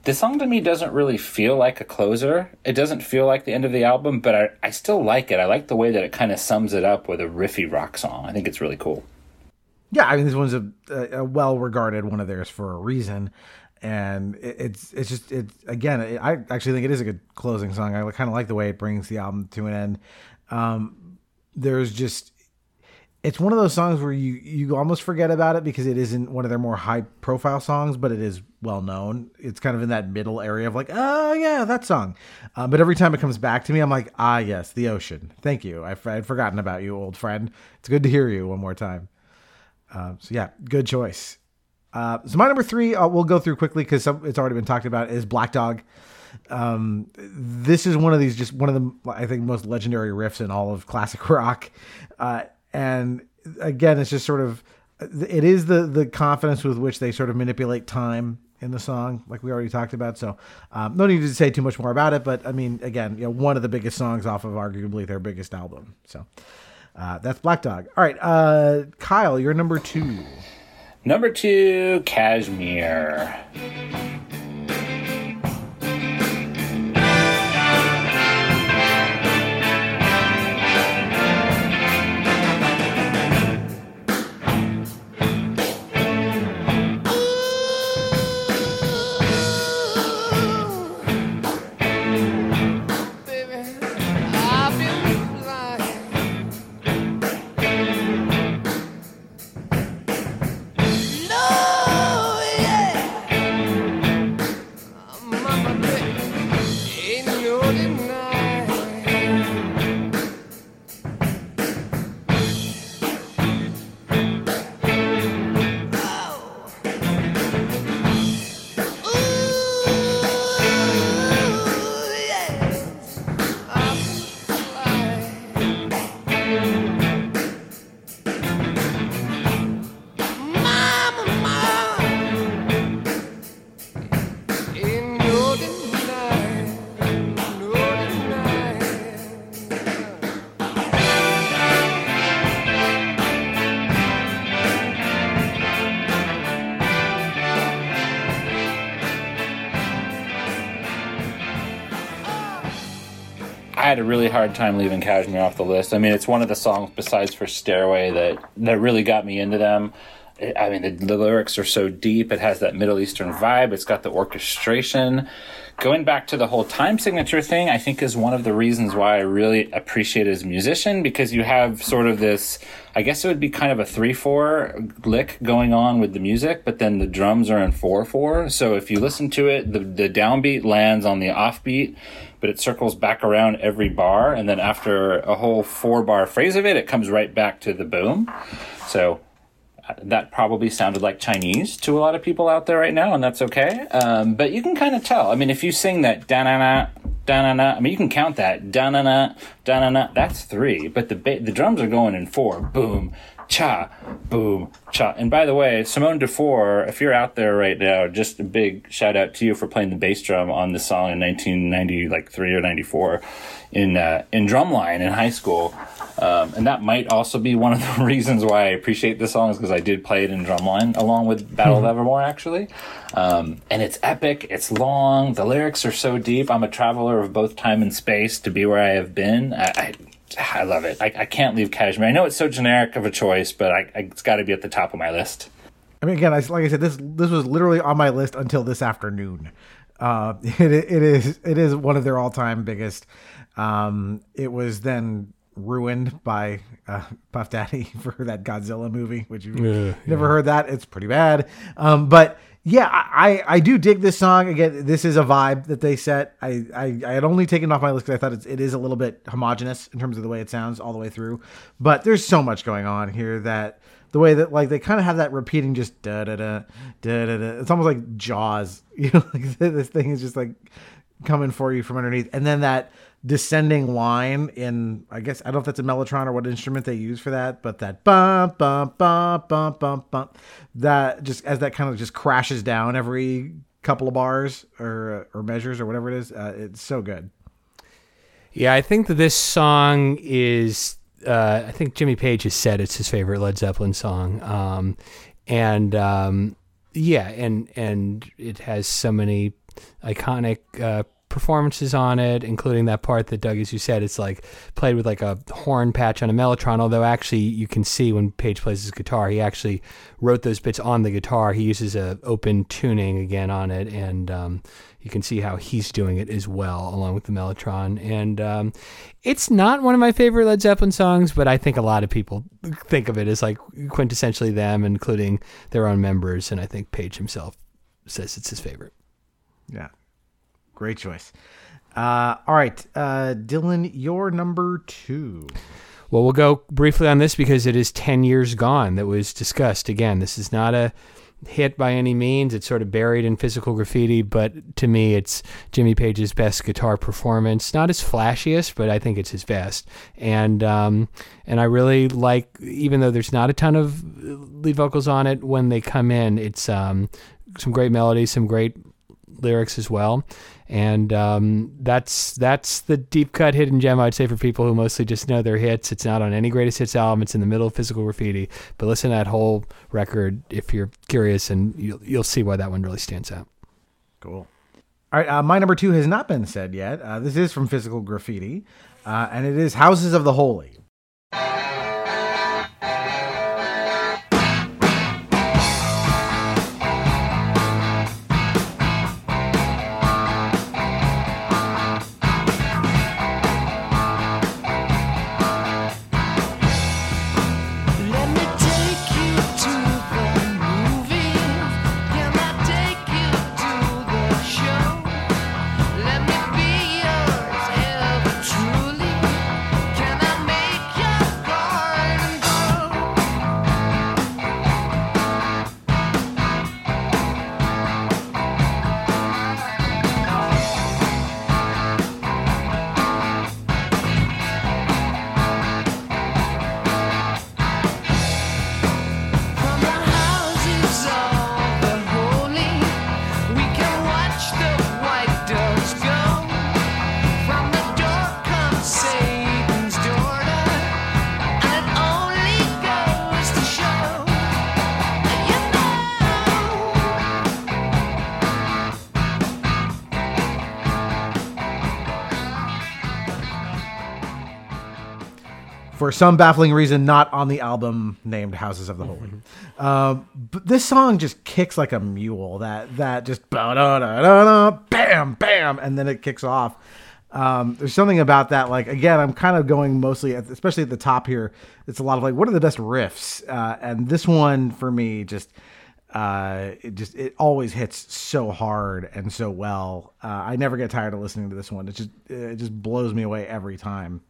this song to me doesn't really feel like a closer. It doesn't feel like the end of the album, but I, I still like it. I like the way that it kind of sums it up with a riffy rock song. I think it's really cool. Yeah, I mean, this one's a, a, a well-regarded one of theirs for a reason. And it, it's it's just, it's again, it, I actually think it is a good closing song. I kind of like the way it brings the album to an end. Um, there's just, it's one of those songs where you, you almost forget about it because it isn't one of their more high profile songs, but it is well known. It's kind of in that middle area of like, oh yeah, that song. Uh, but every time it comes back to me, I'm like, ah, yes, The Ocean. Thank you. I, I'd forgotten about you, old friend. It's good to hear you one more time. Uh, so yeah, good choice. Uh, so my number three, uh, we'll go through quickly because it's already been talked about, is Black Dog. Um, this is one of these, just one of the, I think, most legendary riffs in all of classic rock. Uh, And again, it's just sort of, it is the, the confidence with which they sort of manipulate time in the song, like we already talked about. So um, no need to say too much more about it. But I mean, again, you know, one of the biggest songs off of arguably their biggest album. So uh, that's Black Dog. All right, uh, Kyle, you're number two. Number two, Kashmir. I had a really hard time leaving Kashmir off the list. I mean, it's one of the songs besides for Stairway that, that really got me into them. I mean, the, the lyrics are so deep. It has that Middle Eastern vibe. It's got the orchestration. Going back to the whole time signature thing, I think is one of the reasons why I really appreciate it as a musician, because you have sort of this, I guess it would be kind of a three four lick going on with the music, but then the drums are in four four. So if you listen to it, the, the downbeat lands on the offbeat, but it circles back around every bar. And then after a whole four bar phrase of it, it comes right back to the boom. So that probably sounded like Chinese to a lot of people out there right now, and that's okay. Um, but you can kind of tell. I mean, if you sing that da-na-na, da-na-na, I mean, you can count that da-na-na, da-na-na, that's three. But the ba- the drums are going in four. Boom, cha, boom, cha. And by the way, Simone Dufour, if you're out there right now, just a big shout out to you for playing the bass drum on this song in nineteen ninety, like three or ninety-four in uh, in Drumline in high school. Um, and that might also be one of the reasons why I appreciate this song, is because I did play it in Drumline along with Battle Mm-hmm. of Evermore, actually. Um, and it's epic. It's long. The lyrics are so deep. I'm a traveler of both time and space to be where I have been. I, I, I love it. I, I can't leave Kashmir. I know it's so generic of a choice, but I, I, it's got to be at the top of my list. I mean, again, I, like I said, this this was literally on my list until this afternoon. Uh, it, it is it is one of their all time biggest. Um, it was then ruined by uh, Puff Daddy for that Godzilla movie, which you Yeah, never heard that. It's pretty bad. Um, but yeah, I, I do dig this song. Again, this is a vibe that they set. I, I, I had only taken it off my list because I thought it's, it is a little bit homogenous in terms of the way it sounds all the way through. But there's so much going on here that the way that like they kind of have that repeating just da da da da da da. It's almost like Jaws. You know, like this thing is just like coming for you from underneath, and then that descending line in, I guess, I don't know if that's a mellotron or what instrument they use for that, but that bump, bump, bump, bump, bump, bump, that just, as that kind of just crashes down every couple of bars or, or measures or whatever it is, uh, it's so good. Yeah, I think that this song is, uh, I think Jimmy Page has said it's his favorite Led Zeppelin song. Um, and, um, yeah, and, and it has so many iconic uh, performances on it, including that part that Doug, as you said, it's like played with like a horn patch on a Mellotron, although actually you can see when Page plays his guitar, he actually wrote those bits on the guitar. He uses a open tuning again on it, and um, you can see how he's doing it as well, along with the Mellotron. And um, it's not one of my favorite Led Zeppelin songs, but I think a lot of people think of it as like quintessentially them, including their own members, and I think Page himself says it's his favorite. Yeah. Great choice. Uh, all right. Uh, Dylan, your number two. Well, we'll go briefly on this because it is ten years Gone that was discussed. Again, this is not a hit by any means. It's sort of buried in Physical Graffiti, but to me, it's Jimmy Page's best guitar performance. Not his flashiest, but I think it's his best. And um, and I really like, even though there's not a ton of lead vocals on it, when they come in, it's um, some great melodies, some great lyrics as well. And um, that's that's the deep cut hidden gem, I'd say, for people who mostly just know their hits. It's not on any Greatest Hits album. It's in the middle of Physical Graffiti. But listen to that whole record if you're curious, and you'll, you'll see why that one really stands out. Cool. All right. Uh, my number two has not been said yet. Uh, this is from Physical Graffiti, uh, and it is Houses of the Holy. Let me take you to the movie. Can I take you to the show? Let me be yours ever truly. Can I make your garden From the houses of the holy, we can watch the white doves go. From the door comes Satan's daughter, and it only goes to show, you For some baffling reason, not on the album named Houses of the Holy. Um, but this song just kicks like a mule. That that just ba-da-da-da-da, bam, bam, and then it kicks off. Um, there's something about that. Like, again, I'm kind of going mostly, at, especially at the top here. It's a lot of like, what are the best riffs? Uh, and this one for me just, uh, it just it always hits so hard and so well. Uh, I never get tired of listening to this one. It just it just blows me away every time.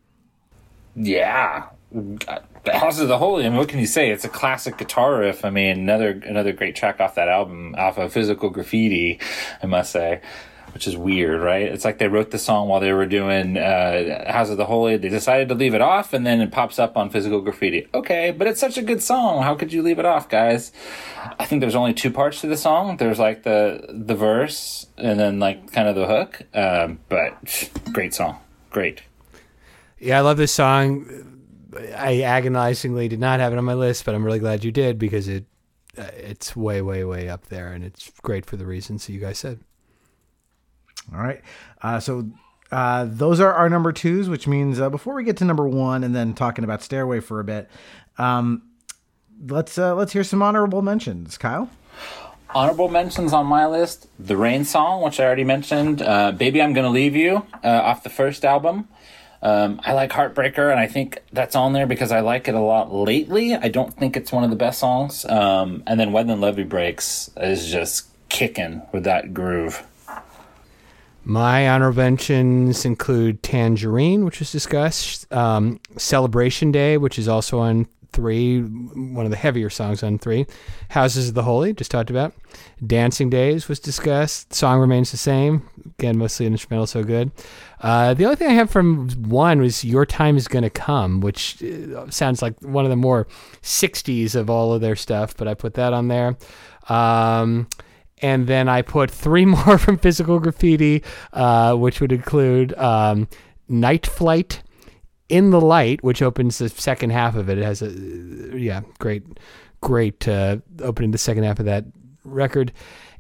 Yeah, God, House of the Holy. I mean, what can you say? It's a classic guitar riff. I mean, another another great track off that album, off of Physical Graffiti, I must say, which is weird, right? It's like they wrote the song while they were doing uh, House of the Holy. They decided to leave it off, and then it pops up on Physical Graffiti. Okay, but it's such a good song. How could you leave it off, guys? I think there's only two parts to the song. There's like the the verse, and then like kind of the hook. Um, but great song, great. Yeah, I love this song. I agonizingly did not have it on my list, but I'm really glad you did because it uh, it's way, way, way up there, and it's great for the reasons that you guys said. All right. Uh, so uh, those are our number twos, which means uh, before we get to number one and then talking about Stairway for a bit, um, let's uh, let's hear some honorable mentions. Kyle? Honorable mentions on my list: The Rain Song, which I already mentioned, uh, Baby I'm Gonna Leave You, uh, off the first album. Um, I like Heartbreaker, and I think that's on there because I like it a lot lately. I don't think it's one of the best songs. Um, and then When the Levee Breaks is just kicking with that groove. My honorable mentions include Tangerine, which was discussed, um, Celebration Day, which is also on three, one of the heavier songs on three, Houses of the Holy, just talked about, Dancing Days was discussed, Song Remains the Same, again, mostly an instrumental, so good. Uh, the only thing I have from one was Your Time Is Gonna Come, which uh, sounds like one of the more sixties of all of their stuff, but I put that on there. Um, and then I put three more from Physical Graffiti, uh, which would include um, Night Flight, In the Light, which opens the second half of it. It has a, yeah, great, great uh, opening the second half of that record.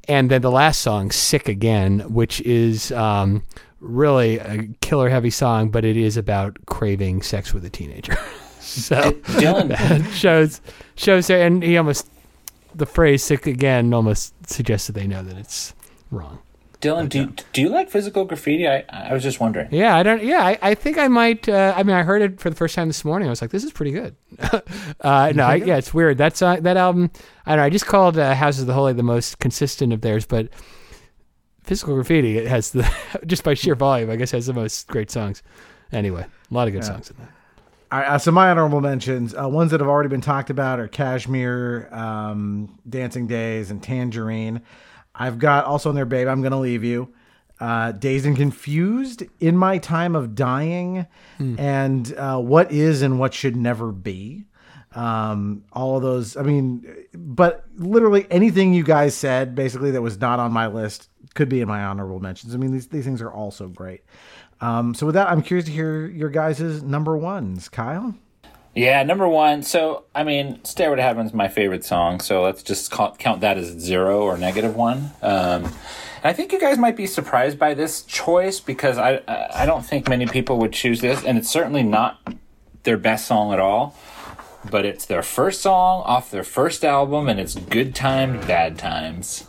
and then the last song, "Sick Again," which is um, really a killer heavy song, but it is about craving sex with a teenager. So Dylan that shows shows there, and he almost the phrase "sick again" almost suggests that they know that it's wrong. Dylan, do you, do you like physical graffiti? I I was just wondering. Yeah, I don't. Yeah, I, I think I might. Uh, I mean, I heard it for the first time this morning. I was like, "This is pretty good." uh, no, I, yeah, it's weird. That's uh, that album. I don't know. I just called uh, "Houses of the Holy" the most consistent of theirs, but physical graffiti it has the just by sheer volume, I guess, has the most great songs. Anyway, a lot of good Yeah. songs in there. All right, uh, so my honorable mentions, uh, ones that have already been talked about are Kashmir, um, Dancing Days, and Tangerine. I've got also in there, Babe, I'm Gonna Leave You, uh, Dazed and Confused, In My Time of Dying, and uh, What Is and What Should Never Be. Um, all of those, I mean, but literally anything you guys said, basically, that was not on my list could be in my honorable mentions. I mean, these, these things are all so great. Um, so with that, I'm curious to hear your guys' number ones. Kyle? Yeah, number one. So, I mean, Stairway to Heaven is my favorite song, so let's just call, count that as zero or negative one. Um, and I think you guys might be surprised by this choice because I, I I don't think many people would choose this, and it's certainly not their best song at all, but it's their first song off their first album, and it's Good Times, Bad Times.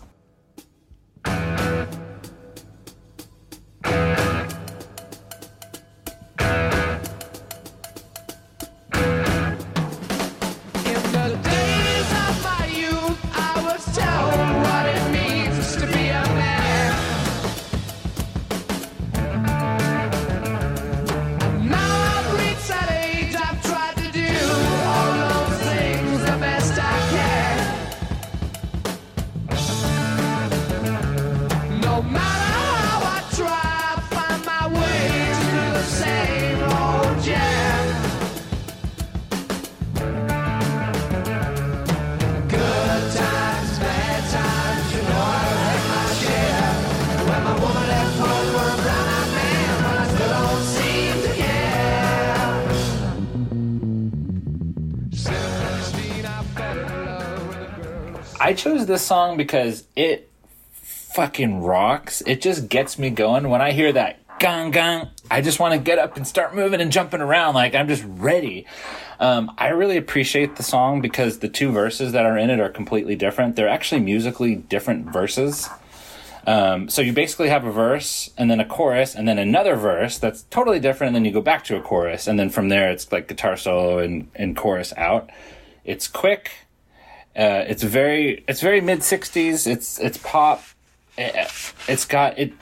In the days of my youth, I was told what it means to be a man. Now I've reached that age, I've tried to do all those things the best I can. No matter how I try, I find my way to the same old jam. Good times, bad times, you know I had my share. When my woman left home for a brown-eyed man, but I still don't seem to care. sixteen, I fell in love with a girl. I chose this song because it fucking rocks. It just gets me going. When I hear that gong gong, I just want to get up and start moving and jumping around. Like, I'm just ready. Um, I really appreciate the song because the two verses that are in it are completely different. They're actually musically different verses. Um, so you basically have a verse and then a chorus and then another verse that's totally different. And then you go back to a chorus. And then from there, it's like guitar solo and, and chorus out. It's quick. Uh, it's very, it's very mid sixties. It's, it's pop. It, it's got, it,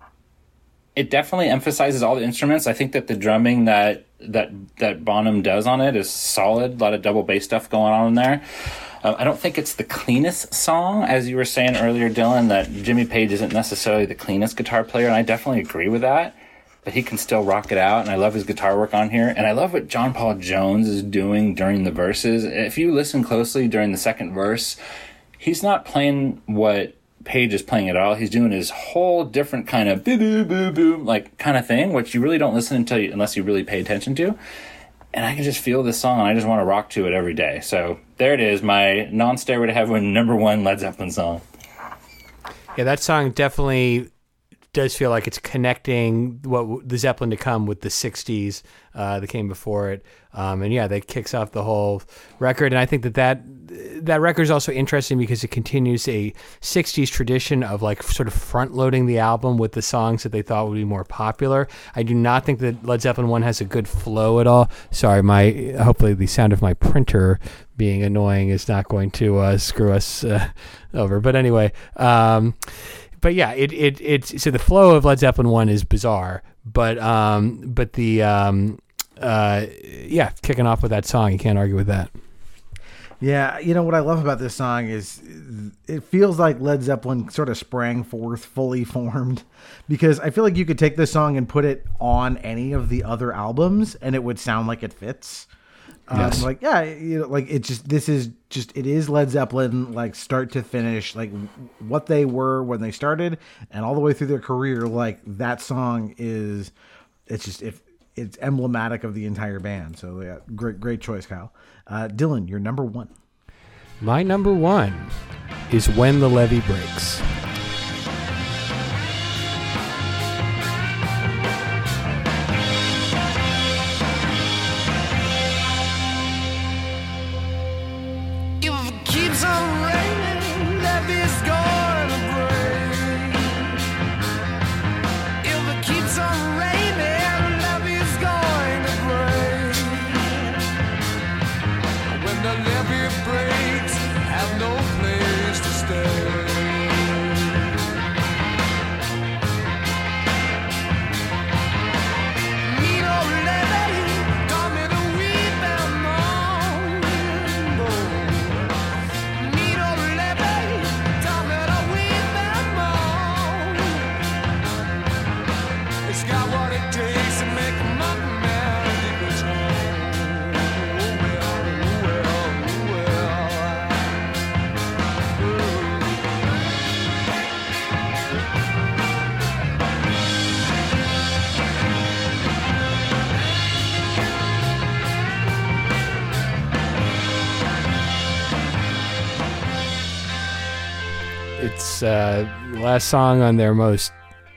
it definitely emphasizes all the instruments. I think that the drumming that, that, that Bonham does on it is solid. A lot of double bass stuff going on in there. Uh, I don't think it's the cleanest song, as you were saying earlier, Dylan, that Jimmy Page isn't necessarily the cleanest guitar player, and I definitely agree with that. But he can still rock it out, and I love his guitar work on here. And I love what John Paul Jones is doing during the verses. If you listen closely during the second verse, he's not playing what Page is playing at all. He's doing his whole different kind of boo boo boo boo like kind of thing, which you really don't listen until you, unless you really pay attention to. And I can just feel this song, and I just want to rock to it every day. So there it is, my non-Stairway to Heaven number one Led Zeppelin song. Yeah, that song definitely does feel like it's connecting what the Zeppelin to come with the sixties uh, that came before it. Um, and yeah, that kicks off the whole record. And I think that that, that record is also interesting because it continues a sixties tradition of like sort of front loading the album with the songs that they thought would be more popular. I do not think that Led Zeppelin one has a good flow at all. Sorry, my hopefully the sound of my printer being annoying is not going to uh, screw us uh, over. But anyway, um, but yeah, it it it's so the flow of Led Zeppelin one is bizarre, but um, but the um, uh, yeah, kicking off with that song, you can't argue with that. Yeah, you know what I love about this song is it feels like Led Zeppelin sort of sprang forth fully formed, because I feel like you could take this song and put it on any of the other albums and it would sound like it fits. Um, Yes. Like, yeah, you know, like it just, this is just, it is Led Zeppelin, like start to finish, like what they were when they started and all the way through their career. Like that song is, it's just, if it's emblematic of the entire band. So yeah, great, great choice, Kyle. Uh, Dylan, your number one. My number one is When the Levee Breaks. what it takes to make a mountain man of the guitar. Well, well, well. It's uh, the last song on their most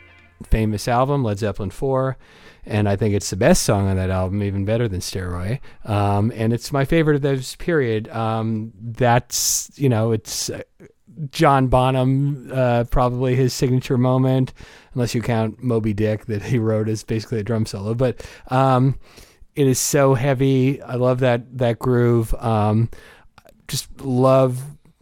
famous album, Led Zeppelin four, and I think it's the best song on that album, even better than Stairway. Um, and it's my favorite of this period. Um, that's, you know, it's uh, John Bonham, uh, probably his signature moment, unless you count Moby Dick that he wrote as basically a drum solo. But um, it is so heavy. I love that that groove. Um, just love.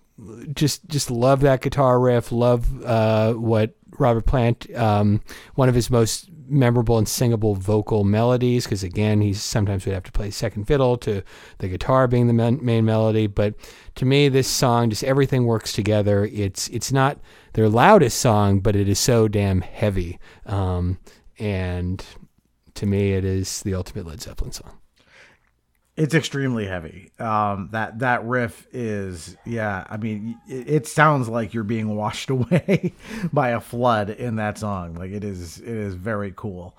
Just, just love that guitar riff. Love uh, what Robert Plant, um, one of his most memorable and singable vocal melodies. Because again, he sometimes would have to play second fiddle to the guitar being the main, main melody. But to me, this song, just everything works together. It's, it's not their loudest song, but it is so damn heavy. Um, and to me, it is the ultimate Led Zeppelin song. It's extremely heavy. Um, that that riff is, yeah. I mean, it, it sounds like you're being washed away by a flood in that song. Like it is, it is very cool.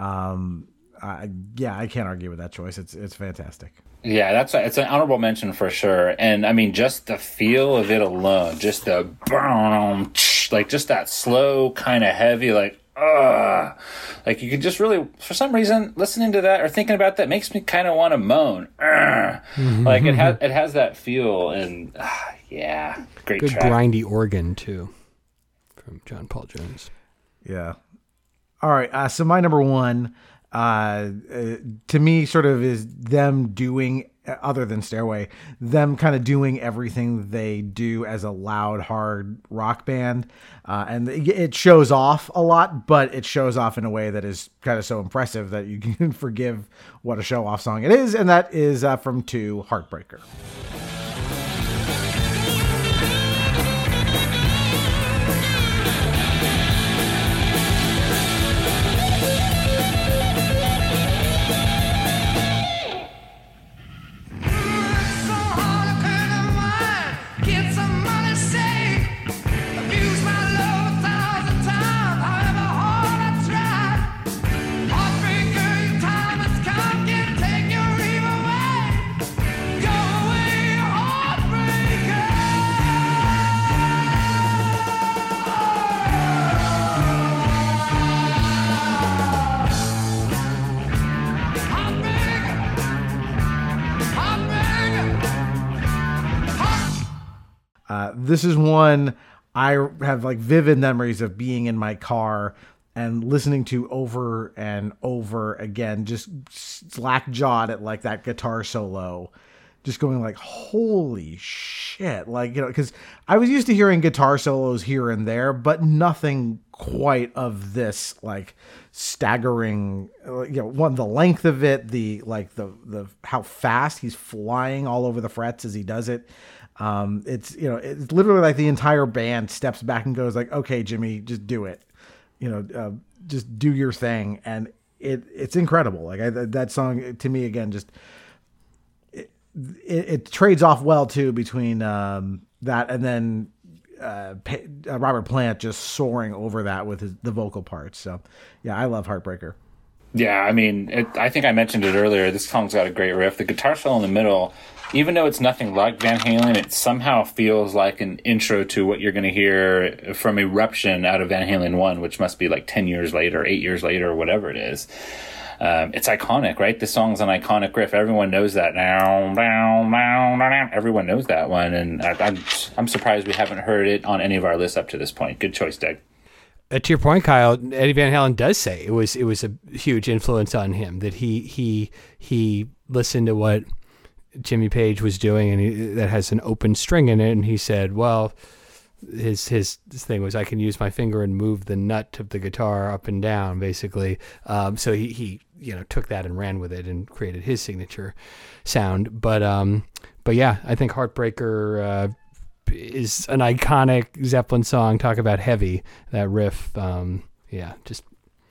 Um, I, yeah, I can't argue with that choice. It's it's fantastic. Yeah, that's a, it's an honorable mention for sure. And I mean, just the feel of it alone, just the boom, like just that slow kind of heavy, like. Ugh. Like you could just really, for some reason, listening to that or thinking about that makes me kind of want to moan. Mm-hmm. Like it has, it has that feel, and uh, yeah, great Good track. grindy organ too, from John Paul Jones. Yeah. All right. Uh, so my number one, uh, uh, to me, sort of is them doing, other than Stairway, them kind of doing everything they do as a loud, hard rock band. Uh, and it shows off a lot, but it shows off in a way that is kind of so impressive that you can forgive what a show off song it is. And that is uh, from two, Heartbreaker. Uh, this is one I have like vivid memories of being in my car and listening to over and over again, just slack jawed at like that guitar solo, just going like, holy shit. Like, you know, cause I was used to hearing guitar solos here and there, but nothing quite of this, like staggering, you know, one, the length of it, the, like the, the, how fast he's flying all over the frets as he does it. Um, it's, you know, it's literally like the entire band steps back and goes like, okay, Jimmy, just do it, you know, uh, just do your thing. And it, it's incredible. Like I, that song to me, again, just, it, it, it trades off well too between, um, that and then, uh, uh, Robert Plant just soaring over that with his, the vocal parts. So yeah, I love Heartbreaker. Yeah. I mean, it, I think I mentioned it earlier. This song's got a great riff. The guitar solo in the middle, even though it's nothing like Van Halen, it somehow feels like an intro to what you're going to hear from Eruption out of Van Halen one, which must be like ten years later, eight years later, or whatever it is. Um, it's iconic, right? This song's an iconic riff. Everyone knows that now. Everyone knows that one. And I, I'm, I'm surprised we haven't heard it on any of our lists up to this point. Good choice, Doug. Uh, to your point, Kyle, Eddie Van Halen does say it was it was a huge influence on him, that he he he listened to what Jimmy Page was doing, and he, that has an open string in it, and he said, well, his his thing was, I can use my finger and move the nut of the guitar up and down, basically. Um, so he, he you know took that and ran with it and created his signature sound. But um, but yeah, I think Heartbreaker uh, is an iconic Zeppelin song. Talk about heavy, that riff. Um, yeah, just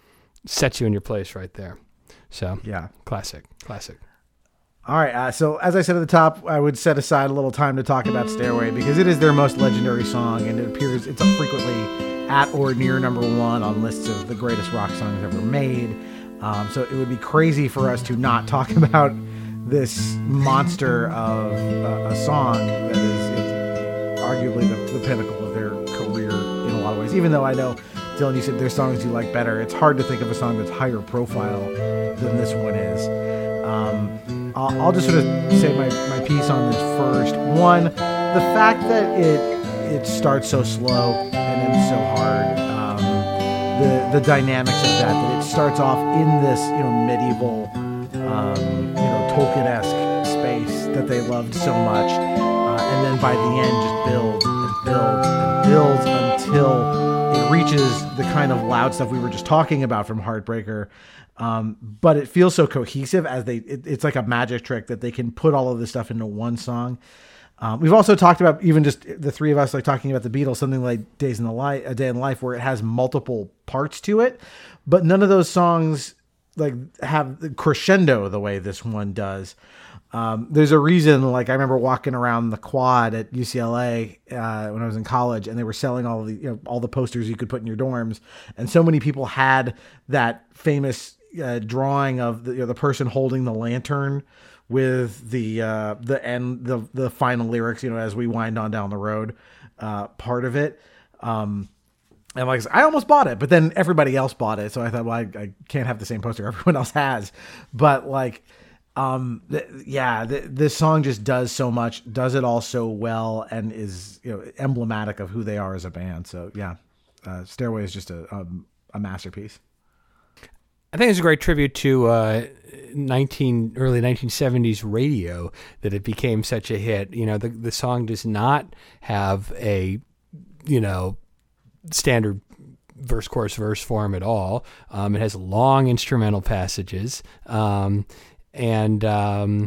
sets you in your place right there. So Yeah. classic, classic. All right. Uh, so as I said at the top, I would set aside a little time to talk about Stairway because it is their most legendary song, and it appears it's frequently at or near number one on lists of the greatest rock songs ever made. Um, so it would be crazy for us to not talk about this monster of uh, a song that is, is arguably the, the pinnacle of their career in a lot of ways. Even though I know, Dylan, you said there's songs you like better. It's hard to think of a song that's higher profile than this one is. Um, I'll, I'll just sort of say my, my piece on this first. One, the fact that it it starts so slow and ends so hard. Um, the the dynamics of that. That it starts off in this you know medieval, um, you know Tolkien-esque space that they loved so much, uh, and then by the end just builds and builds and builds until it reaches the kind of loud stuff we were just talking about from Heartbreaker. Um, but it feels so cohesive as they, it, it's like a magic trick that they can put all of this stuff into one song. Um, we've also talked about even just the three of us, like talking about the Beatles, something like Days in the Life, A Day in Life, where it has multiple parts to it, but none of those songs like have the crescendo the way this one does. Um, there's a reason, like I remember walking around the quad at U C L A uh, when I was in college, and they were selling all the you know, all the posters you could put in your dorms, and so many people had that famous uh, drawing of the, you know, the person holding the lantern with the uh, the end the the final lyrics, you know, as we wind on down the road, uh, part of it. Um, and like I almost bought it, but then everybody else bought it, so I thought, well, I, I can't have the same poster everyone else has, but like. Um, th- yeah, th- this song just does so much, does it all so well, and is, you know, emblematic of who they are as a band. So yeah, uh, Stairway is just a, um, a masterpiece. I think it's a great tribute to uh, nineteen early nineteen seventies radio that it became such a hit. You know, the the song does not have a, you know, standard verse, chorus, verse form at all. Um, it has long instrumental passages. Um, And, um,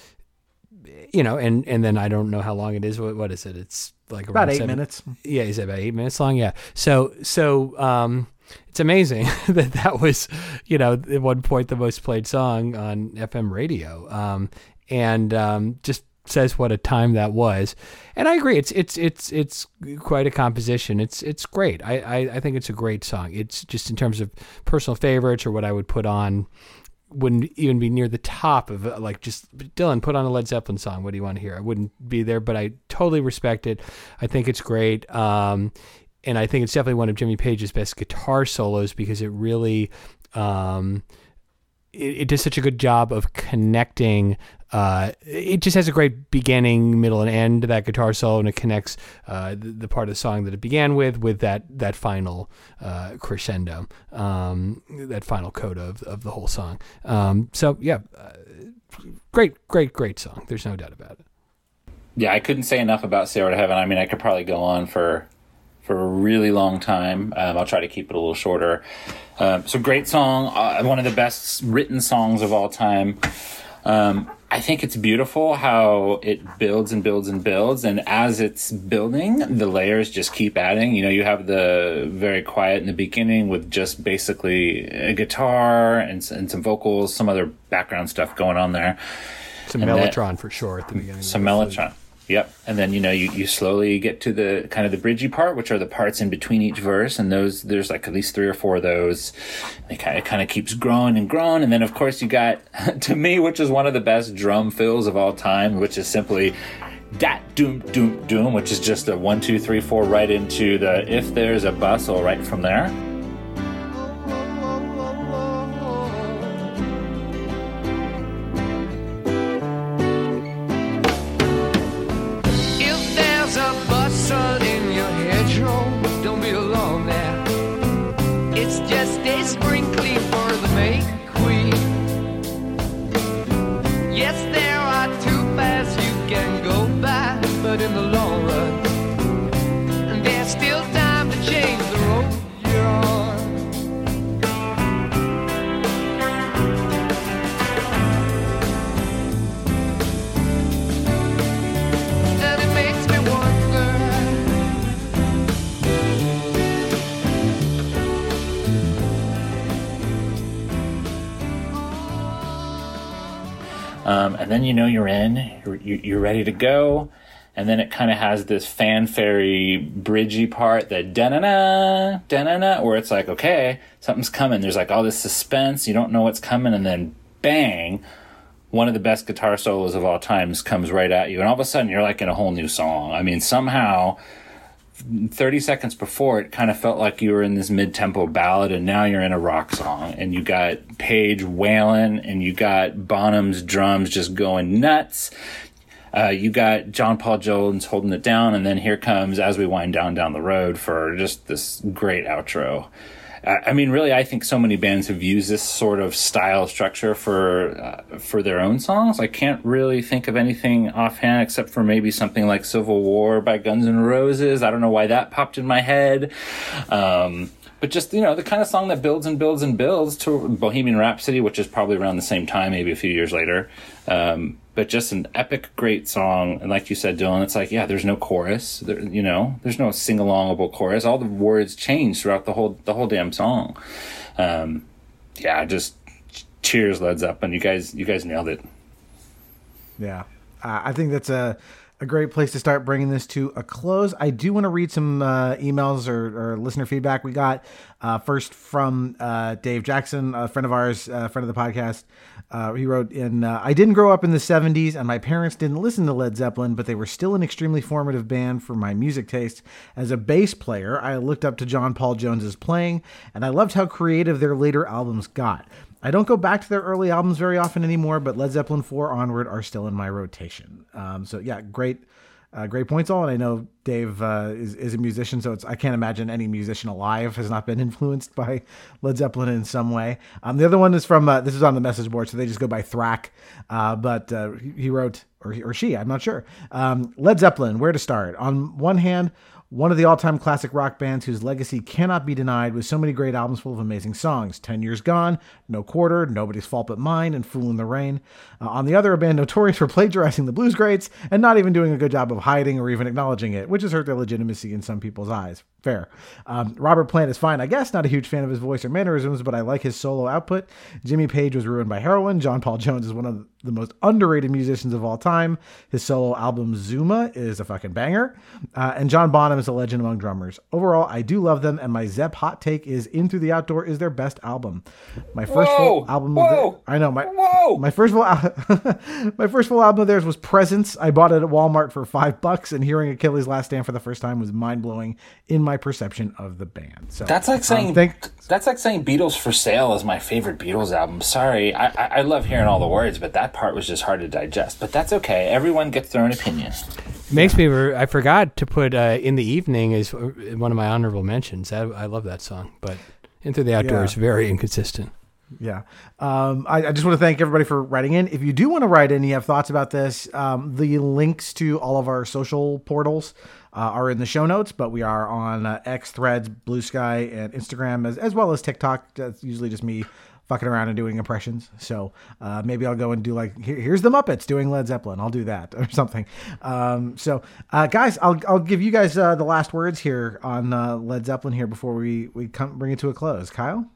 you know, and, and then I don't know how long it is. What, what is it? It's like about eight seven, minutes. Yeah. Is it about eight minutes long? Yeah. So, so, um, it's amazing that that was, you know, at one point the most played song on F M radio. Um, and, um, just says what a time that was. And I agree. It's, it's, it's, it's quite a composition. It's, it's great. I, I, I think it's a great song. It's just in terms of personal favorites or what I would put on, wouldn't even be near the top of it. Like, just Dylan, put on a Led Zeppelin song. What do you want to hear? I wouldn't be there, but I totally respect it. I think it's great. Um, and I think it's definitely one of Jimmy Page's best guitar solos because it really, um, it, it does such a good job of connecting. Uh, it just has a great beginning, middle, and end to that guitar solo, and it connects uh, the, the part of the song that it began with with that that final uh, crescendo, um, that final coda of of the whole song. Um, so yeah, uh, great, great, great song. There's no doubt about it. Yeah, I couldn't say enough about Stairway to Heaven. I mean, I could probably go on for for a really long time. Um, I'll try to keep it a little shorter. Um, so great song, uh, one of the best written songs of all time. Um, I think it's beautiful how it builds and builds and builds, and as it's building, the layers just keep adding. You know, you have the very quiet in the beginning with just basically a guitar and, and some vocals, some other background stuff going on there. Some and Mellotron that, for sure at the beginning. Some Mellotron. Yep. And then, you know, you, you slowly get to the kind of the bridgey part, which are the parts in between each verse. And those, there's like at least three or four of those. It kind of, kind of keeps growing and growing. And then, of course, you got, to me, which is one of the best drum fills of all time, which is simply dat, doom, doom, doom, which is just a one, two, three, four right into the if there's a bustle right from there. But in the long run, there's still time to change the road you're on. Um, and then you know you're in, you're, you're ready to go. And then it kind of has this fanfare-y, bridgy part that da-na-na, da-na-na, where it's like, okay, something's coming. There's like all this suspense. You don't know what's coming. And then bang, one of the best guitar solos of all times comes right at you. And all of a sudden you're like in a whole new song. I mean, somehow thirty seconds before it kind of felt like you were in this mid-tempo ballad, and now you're in a rock song. And you got Page wailing, and you got Bonham's drums just going nuts. Uh, you got John Paul Jones holding it down, and then here comes As We Wind Down Down the Road for just this great outro. Uh, I mean, really, I think so many bands have used this sort of style structure for uh, for their own songs. I can't really think of anything offhand except for maybe something like Civil War by Guns N' Roses. I don't know why that popped in my head. Um, but just, you know, the kind of song that builds and builds and builds to Bohemian Rhapsody, which is probably around the same time, maybe a few years later. Um, but just an epic, great song. And like you said, Dylan, it's like, yeah, there's no chorus. There, you know, there's no sing-alongable chorus. All the words change throughout the whole the whole damn song. Um, yeah, just cheers, Led Zeppelin. You guys, you guys nailed it. Yeah, uh, I think that's a a great place to start bringing this to a close. I do want to read some uh, emails or, or listener feedback we got. Uh, first from uh, Dave Jackson, a friend of ours, a friend of the podcast. Uh, he wrote in, uh, I didn't grow up in the seventies and my parents didn't listen to Led Zeppelin, but they were still an extremely formative band for my music taste. As a bass player, I looked up to John Paul Jones's playing, and I loved how creative their later albums got. I don't go back to their early albums very often anymore, but Led Zeppelin four onward are still in my rotation. Um, so yeah, great, uh, great points all. And I know Dave uh, is, is a musician, so it's, I can't imagine any musician alive has not been influenced by Led Zeppelin in some way. Um, the other one is from, uh, this is on the message board, so they just go by Thrack. Uh, but uh, he, he wrote, or, he, or she, I'm not sure. Um, Led Zeppelin, where to start? On one hand, one of the all-time classic rock bands whose legacy cannot be denied with so many great albums full of amazing songs. Ten Years Gone, No Quarter, Nobody's Fault But Mine, and Fool in the Rain. Uh, on the other, a band notorious for plagiarizing the blues greats and not even doing a good job of hiding or even acknowledging it, which has hurt their legitimacy in some people's eyes. Fair. Um, Robert Plant is fine, I guess. Not a huge fan of his voice or mannerisms, but I like his solo output. Jimmy Page was ruined by heroin. John Paul Jones is one of the most underrated musicians of all time. His solo album Zuma is a fucking banger. Uh, and John Bonham is a legend among drummers. Overall, I do love them, and my Zepp hot take is In Through the Outdoor is their best album. My first Whoa! full album of Whoa! the, I know my Whoa! my first full al- my first full album of theirs was Presence. I bought it at Walmart for five bucks, and hearing Achilles' Last Stand for the first time was mind blowing in my perception of the band. So That's like saying um, thank- that's like saying Beatles for Sale is my favorite Beatles album. Sorry, I, I I love hearing all the words, but that part was just hard to digest. But that's okay. Everyone gets their own opinion. Makes me. Re- I forgot to put uh, "In the Evening" as one of my honorable mentions. I, I love that song, but "In Through the Outdoor" Yeah. is very inconsistent. Yeah. Um, I, I just want to thank everybody for writing in. If you do want to write in, you have thoughts about this, um, the links to all of our social portals uh, are in the show notes, but we are on uh, X, Threads, Blue Sky, and Instagram, as, as well as TikTok. That's usually just me fucking around and doing impressions. So uh, maybe I'll go and do like, here, here's the Muppets doing Led Zeppelin. I'll do that or something. Um, so uh, guys, I'll, I'll give you guys uh, the last words here on uh, Led Zeppelin here before we, we come bring it to a close. Kyle?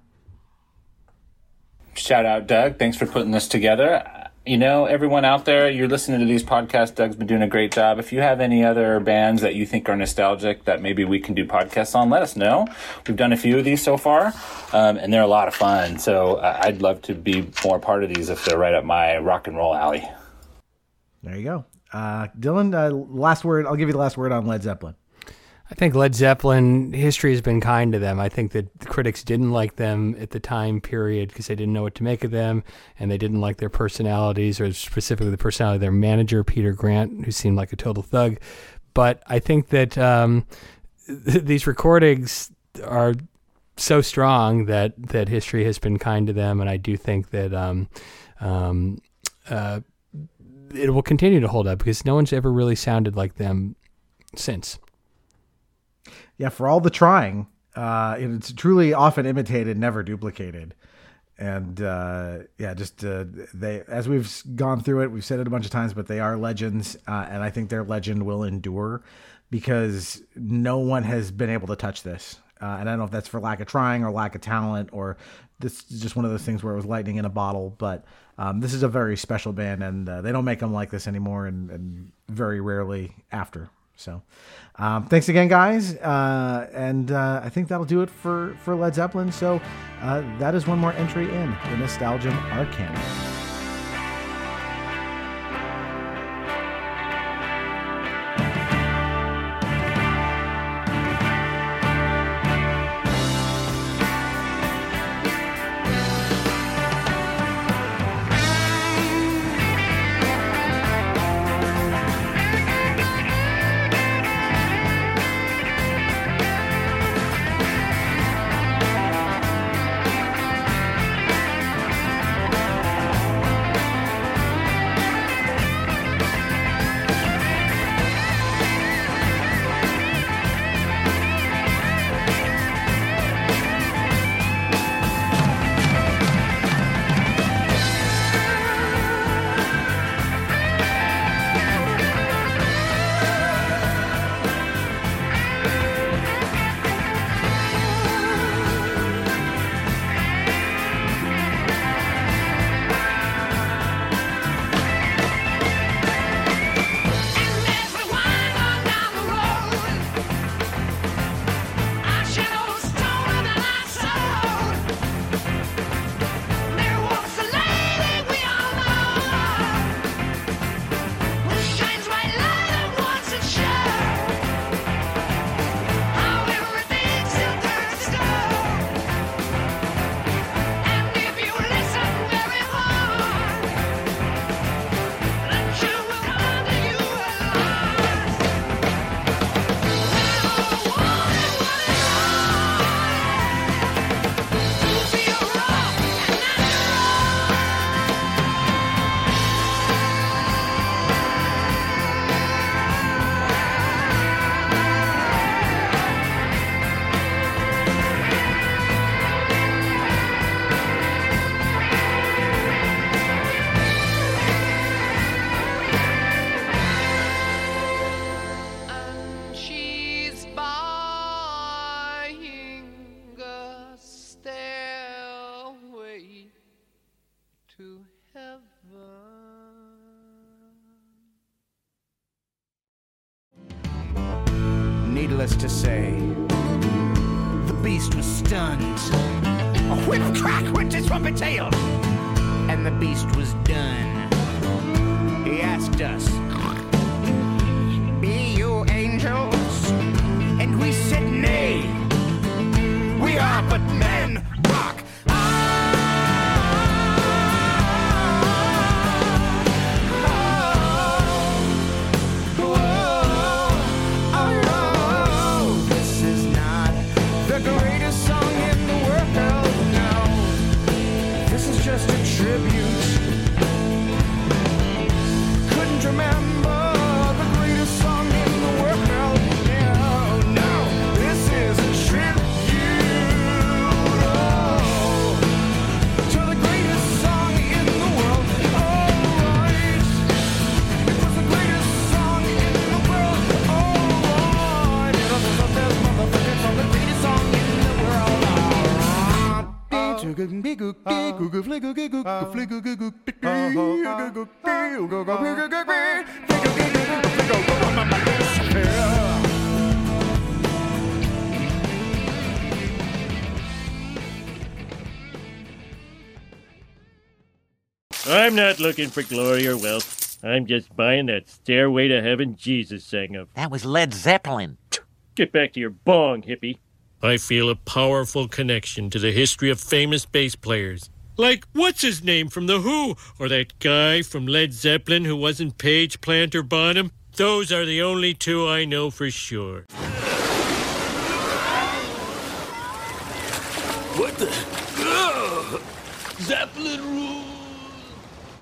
Shout out, Doug. Thanks for putting this together. You know, everyone out there, you're listening to these podcasts. Doug's been doing a great job. If you have any other bands that you think are nostalgic that maybe we can do podcasts on, let us know. We've done a few of these so far, um, and they're a lot of fun. So uh, I'd love to be more part of these if they're right up my rock and roll alley. There you go. Uh, Dylan, uh, last word. I'll give you the last word on Led Zeppelin. I think Led Zeppelin, history has been kind to them. I think that the critics didn't like them at the time period because they didn't know what to make of them, and they didn't like their personalities, or specifically the personality of their manager, Peter Grant, who seemed like a total thug. But I think that um, th- these recordings are so strong that, that history has been kind to them, and I do think that um, um, uh, it will continue to hold up because no one's ever really sounded like them since. Yeah, for all the trying, uh, it's truly often imitated, never duplicated. And uh, yeah, just uh, they, as we've gone through it, we've said it a bunch of times, but they are legends, uh, and I think their legend will endure because no one has been able to touch this. Uh, and I don't know if that's for lack of trying or lack of talent, or this is just one of those things where it was lightning in a bottle. But um, this is a very special band, and uh, they don't make them like this anymore, and, and very rarely after. So um, thanks again, guys. Uh, and uh, I think that'll do it for, for Led Zeppelin. So uh, that is one more entry in the Nostalgium Arcana. And she's buying a stairway to heaven. Needless to say, the beast was stunned. A whip crack went his trumpet tail, and the beast was done. He asked us, "Be you angels?" And we said, "Nay, we are but men." Rock. This is not the greatest song in the world, no. This is just a tribute. Couldn't remember the greatest song in the world, no, no. This is a tribute, oh, to the greatest song in the world. Alright, it was the greatest song in the world. Alright, it was the best motherfucking song, the greatest song in the world. I'm not looking for glory or wealth. I'm just buying that Stairway to Heaven Jesus sang of. That was Led Zeppelin. Get back to your bong, hippie. I feel a powerful connection to the history of famous bass players. Like, what's his name from The Who? Or that guy from Led Zeppelin who wasn't Page, Plant, or Bonham? Those are the only two I know for sure. What the? Ugh. Zeppelin rules!